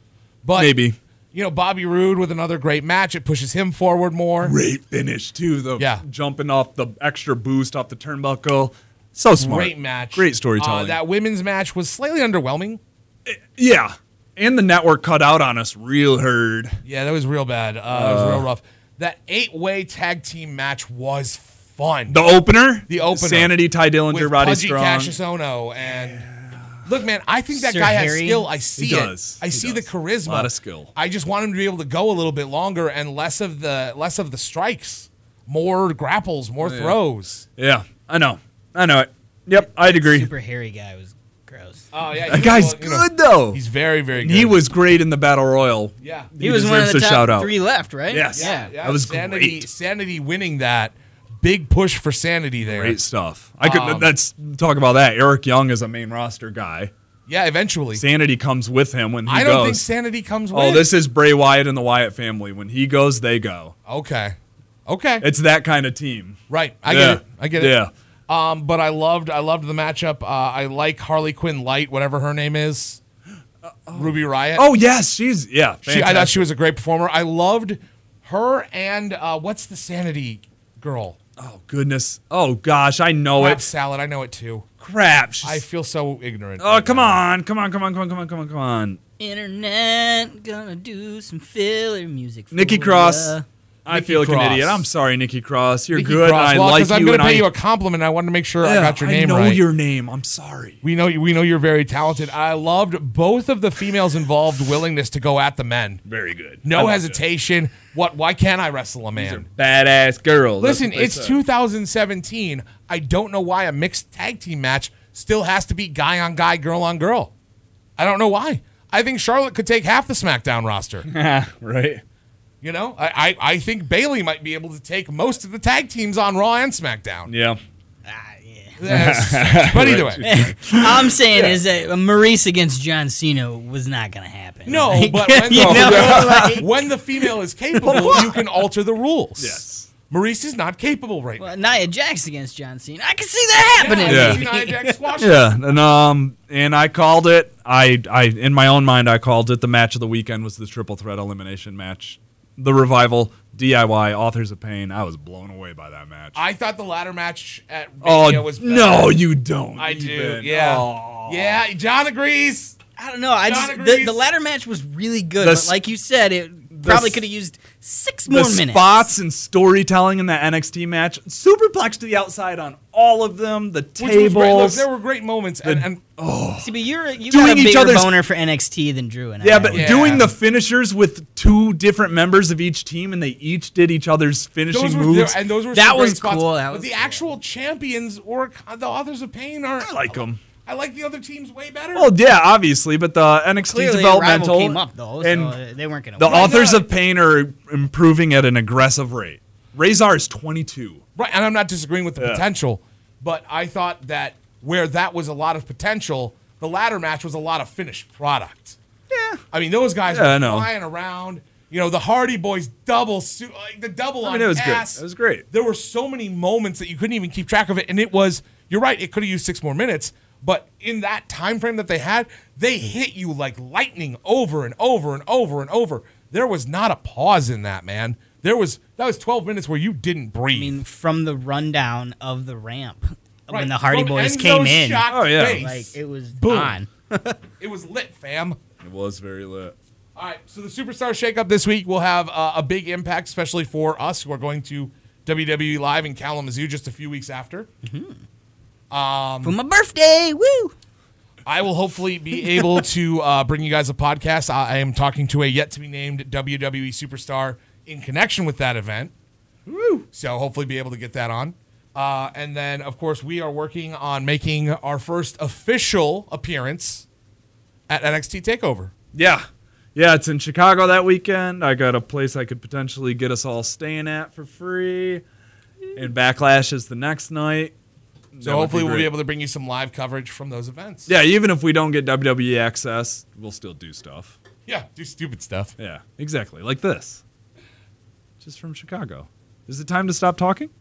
But Maybe. You know, Bobby Roode with another great match. It pushes him forward more. Great finish, too. The Yeah. jumping off the extra boost off the turnbuckle. So smart. Great match. Great storytelling. Uh, that women's match was slightly underwhelming. Yeah. And the network cut out on us real hard. Yeah, that was real bad. Uh, it was real rough. That eight-way tag team match was fun. The opener? The opener. Sanity, Ty Dillinger, with Roddy Pudgy Strong. Cassius Ohno. And look, man, I think that Sir guy Harry. has skill. I see He it. does. I He see does. the charisma. A lot of skill. I just want him to be able to go a little bit longer and less of the less of the strikes, more grapples, more throws. Yeah, I know. I know it. Yep, I'd agree. Super hairy guy was gross. Oh yeah, That guy's well, you know, good, though. He's very, very good. He was great in the Battle Royal. yeah. He, was one of the deserves a top shout-out. three left, right? Yes. Yeah. Yeah, That was Sanity, great. Sanity winning that. Big push for Sanity there. Great stuff. I could. Um, let's talk about that. Eric Young is a main roster guy. Yeah, eventually. Sanity comes with him when he I don't goes. think Sanity comes with. Oh, this is Bray Wyatt and the Wyatt family. When he goes, they go. Okay. Okay. It's that kind of team. right. I Yeah. get it. I get it. Yeah. Um, but I loved I loved the matchup. Uh, I like Harley Quinn Light, whatever her name is. Ruby Riott. Oh yes, she's yeah. she, I thought fantastic. she was a great performer. I loved her and uh, what's the Sanity girl? Oh goodness. Oh gosh, I know Crab it. salad. I know it too. Crap. She's- I feel so ignorant. oh right come now. on, come on, come on, come on, come on, come on, come on. Internet gonna do some filler music. For Nikki Cross. ya. I Nikki feel like Cross. an idiot. I'm sorry, Nikki Cross. You're Nikki good. Cross. And I well, like 'cause I'm you. gonna and pay I, you a compliment. I wanted to make sure I Yeah, got your name I know right. your name. I'm sorry. We know we know you're very talented. I loved both of the females involved willingness to go at the men. Very good. No I loved hesitation. What? Why can't I wrestle a it. man? Badass girl. That's Listen, what they it's said. two thousand seventeen. I don't know why a mixed tag team match still has to be guy on guy, girl on girl. I don't know why. I think Charlotte could take half the SmackDown roster. right. You know, I, I I think Bayley might be able to take most of the tag teams on Raw and SmackDown. Yeah. Ah, yeah. Yes. But either way, All I'm saying is that Maurice against John Cena was not gonna happen. no. Like, But when you the, know, like- when the female is capable, you can alter the rules. Yes. Maurice is not capable right now. well, Nia Jax against John Cena. I can see that happening. Yeah. maybe. Nia Jax squashed Yeah, and um, and I called it. I, I, in my own mind, I called it. The match of the weekend was the triple threat elimination match. The Revival, D I Y, Authors of Pain. I was blown away by that match. I thought the ladder match at oh Mania was better. no, you don't. I do. even. Yeah. Oh. Yeah. John agrees. I don't know. I John just the, agrees. the ladder match was really good, The but s- like you said, it probably s- could have used six The more minutes. spots and storytelling in that N X T match, superplex to the outside on all of them. The Which was great. Look, tables. there were great moments, and, and See, but you're you Doing got a each bigger other's- boner for N X T than Drew and I. Yeah, but Yeah. doing the finishers with two different members of each team, and they each did each other's finishing those were moves. and those were That some great was spots. cool. That But was the actual champions or the Authors of Pain are. I like them. I like the other teams way better. Well, yeah, obviously, but the N X T clearly a developmental rival came up though, so and they weren't gonna. the win. authors not? of Pain are improving at an aggressive rate. Razor is twenty-two. Right, and I'm not disagreeing with the Yeah. potential, but I thought that where that was a lot of potential, the ladder match was a lot of finished product. Yeah, I mean, those guys Yeah, I were know. flying around. You know, the Hardy Boys double suit, like the double I on mean it was ass. good. It was great. There were so many moments that you couldn't even keep track of it, and it was. You're right. It could have used six more minutes, but in that time frame that they had, they hit you like lightning over and over and over and over. There was not a pause in that, man. There was that was twelve minutes where you didn't breathe. I mean, from the rundown of the ramp Right. when the Hardy From Boys Enzo's came in, shocked Oh, yeah. face, like it was Boom. on. it was lit, fam. It was very lit. All right, so the Superstar Shakeup this week will have uh, a big impact, especially for us who are going to W W E Live in Kalamazoo just a few weeks after. For my birthday, woo! I will hopefully be able to uh, bring you guys a podcast. I, I am talking to a yet to be named W W E superstar in connection with that event. Woo! So hopefully be able to get that on. Uh, and then, of course, we are working on making our first official appearance at N X T TakeOver. Yeah. Yeah, it's in Chicago that weekend. I got a place I could potentially get us all staying at for free. And Backlash is the next night. So hopefully we'll be able to bring you some live coverage from those events. Yeah, even if we don't get W W E access, we'll still do stuff. Yeah, do stupid stuff. Yeah, exactly. Like this. Just from Chicago. Is it time to stop talking?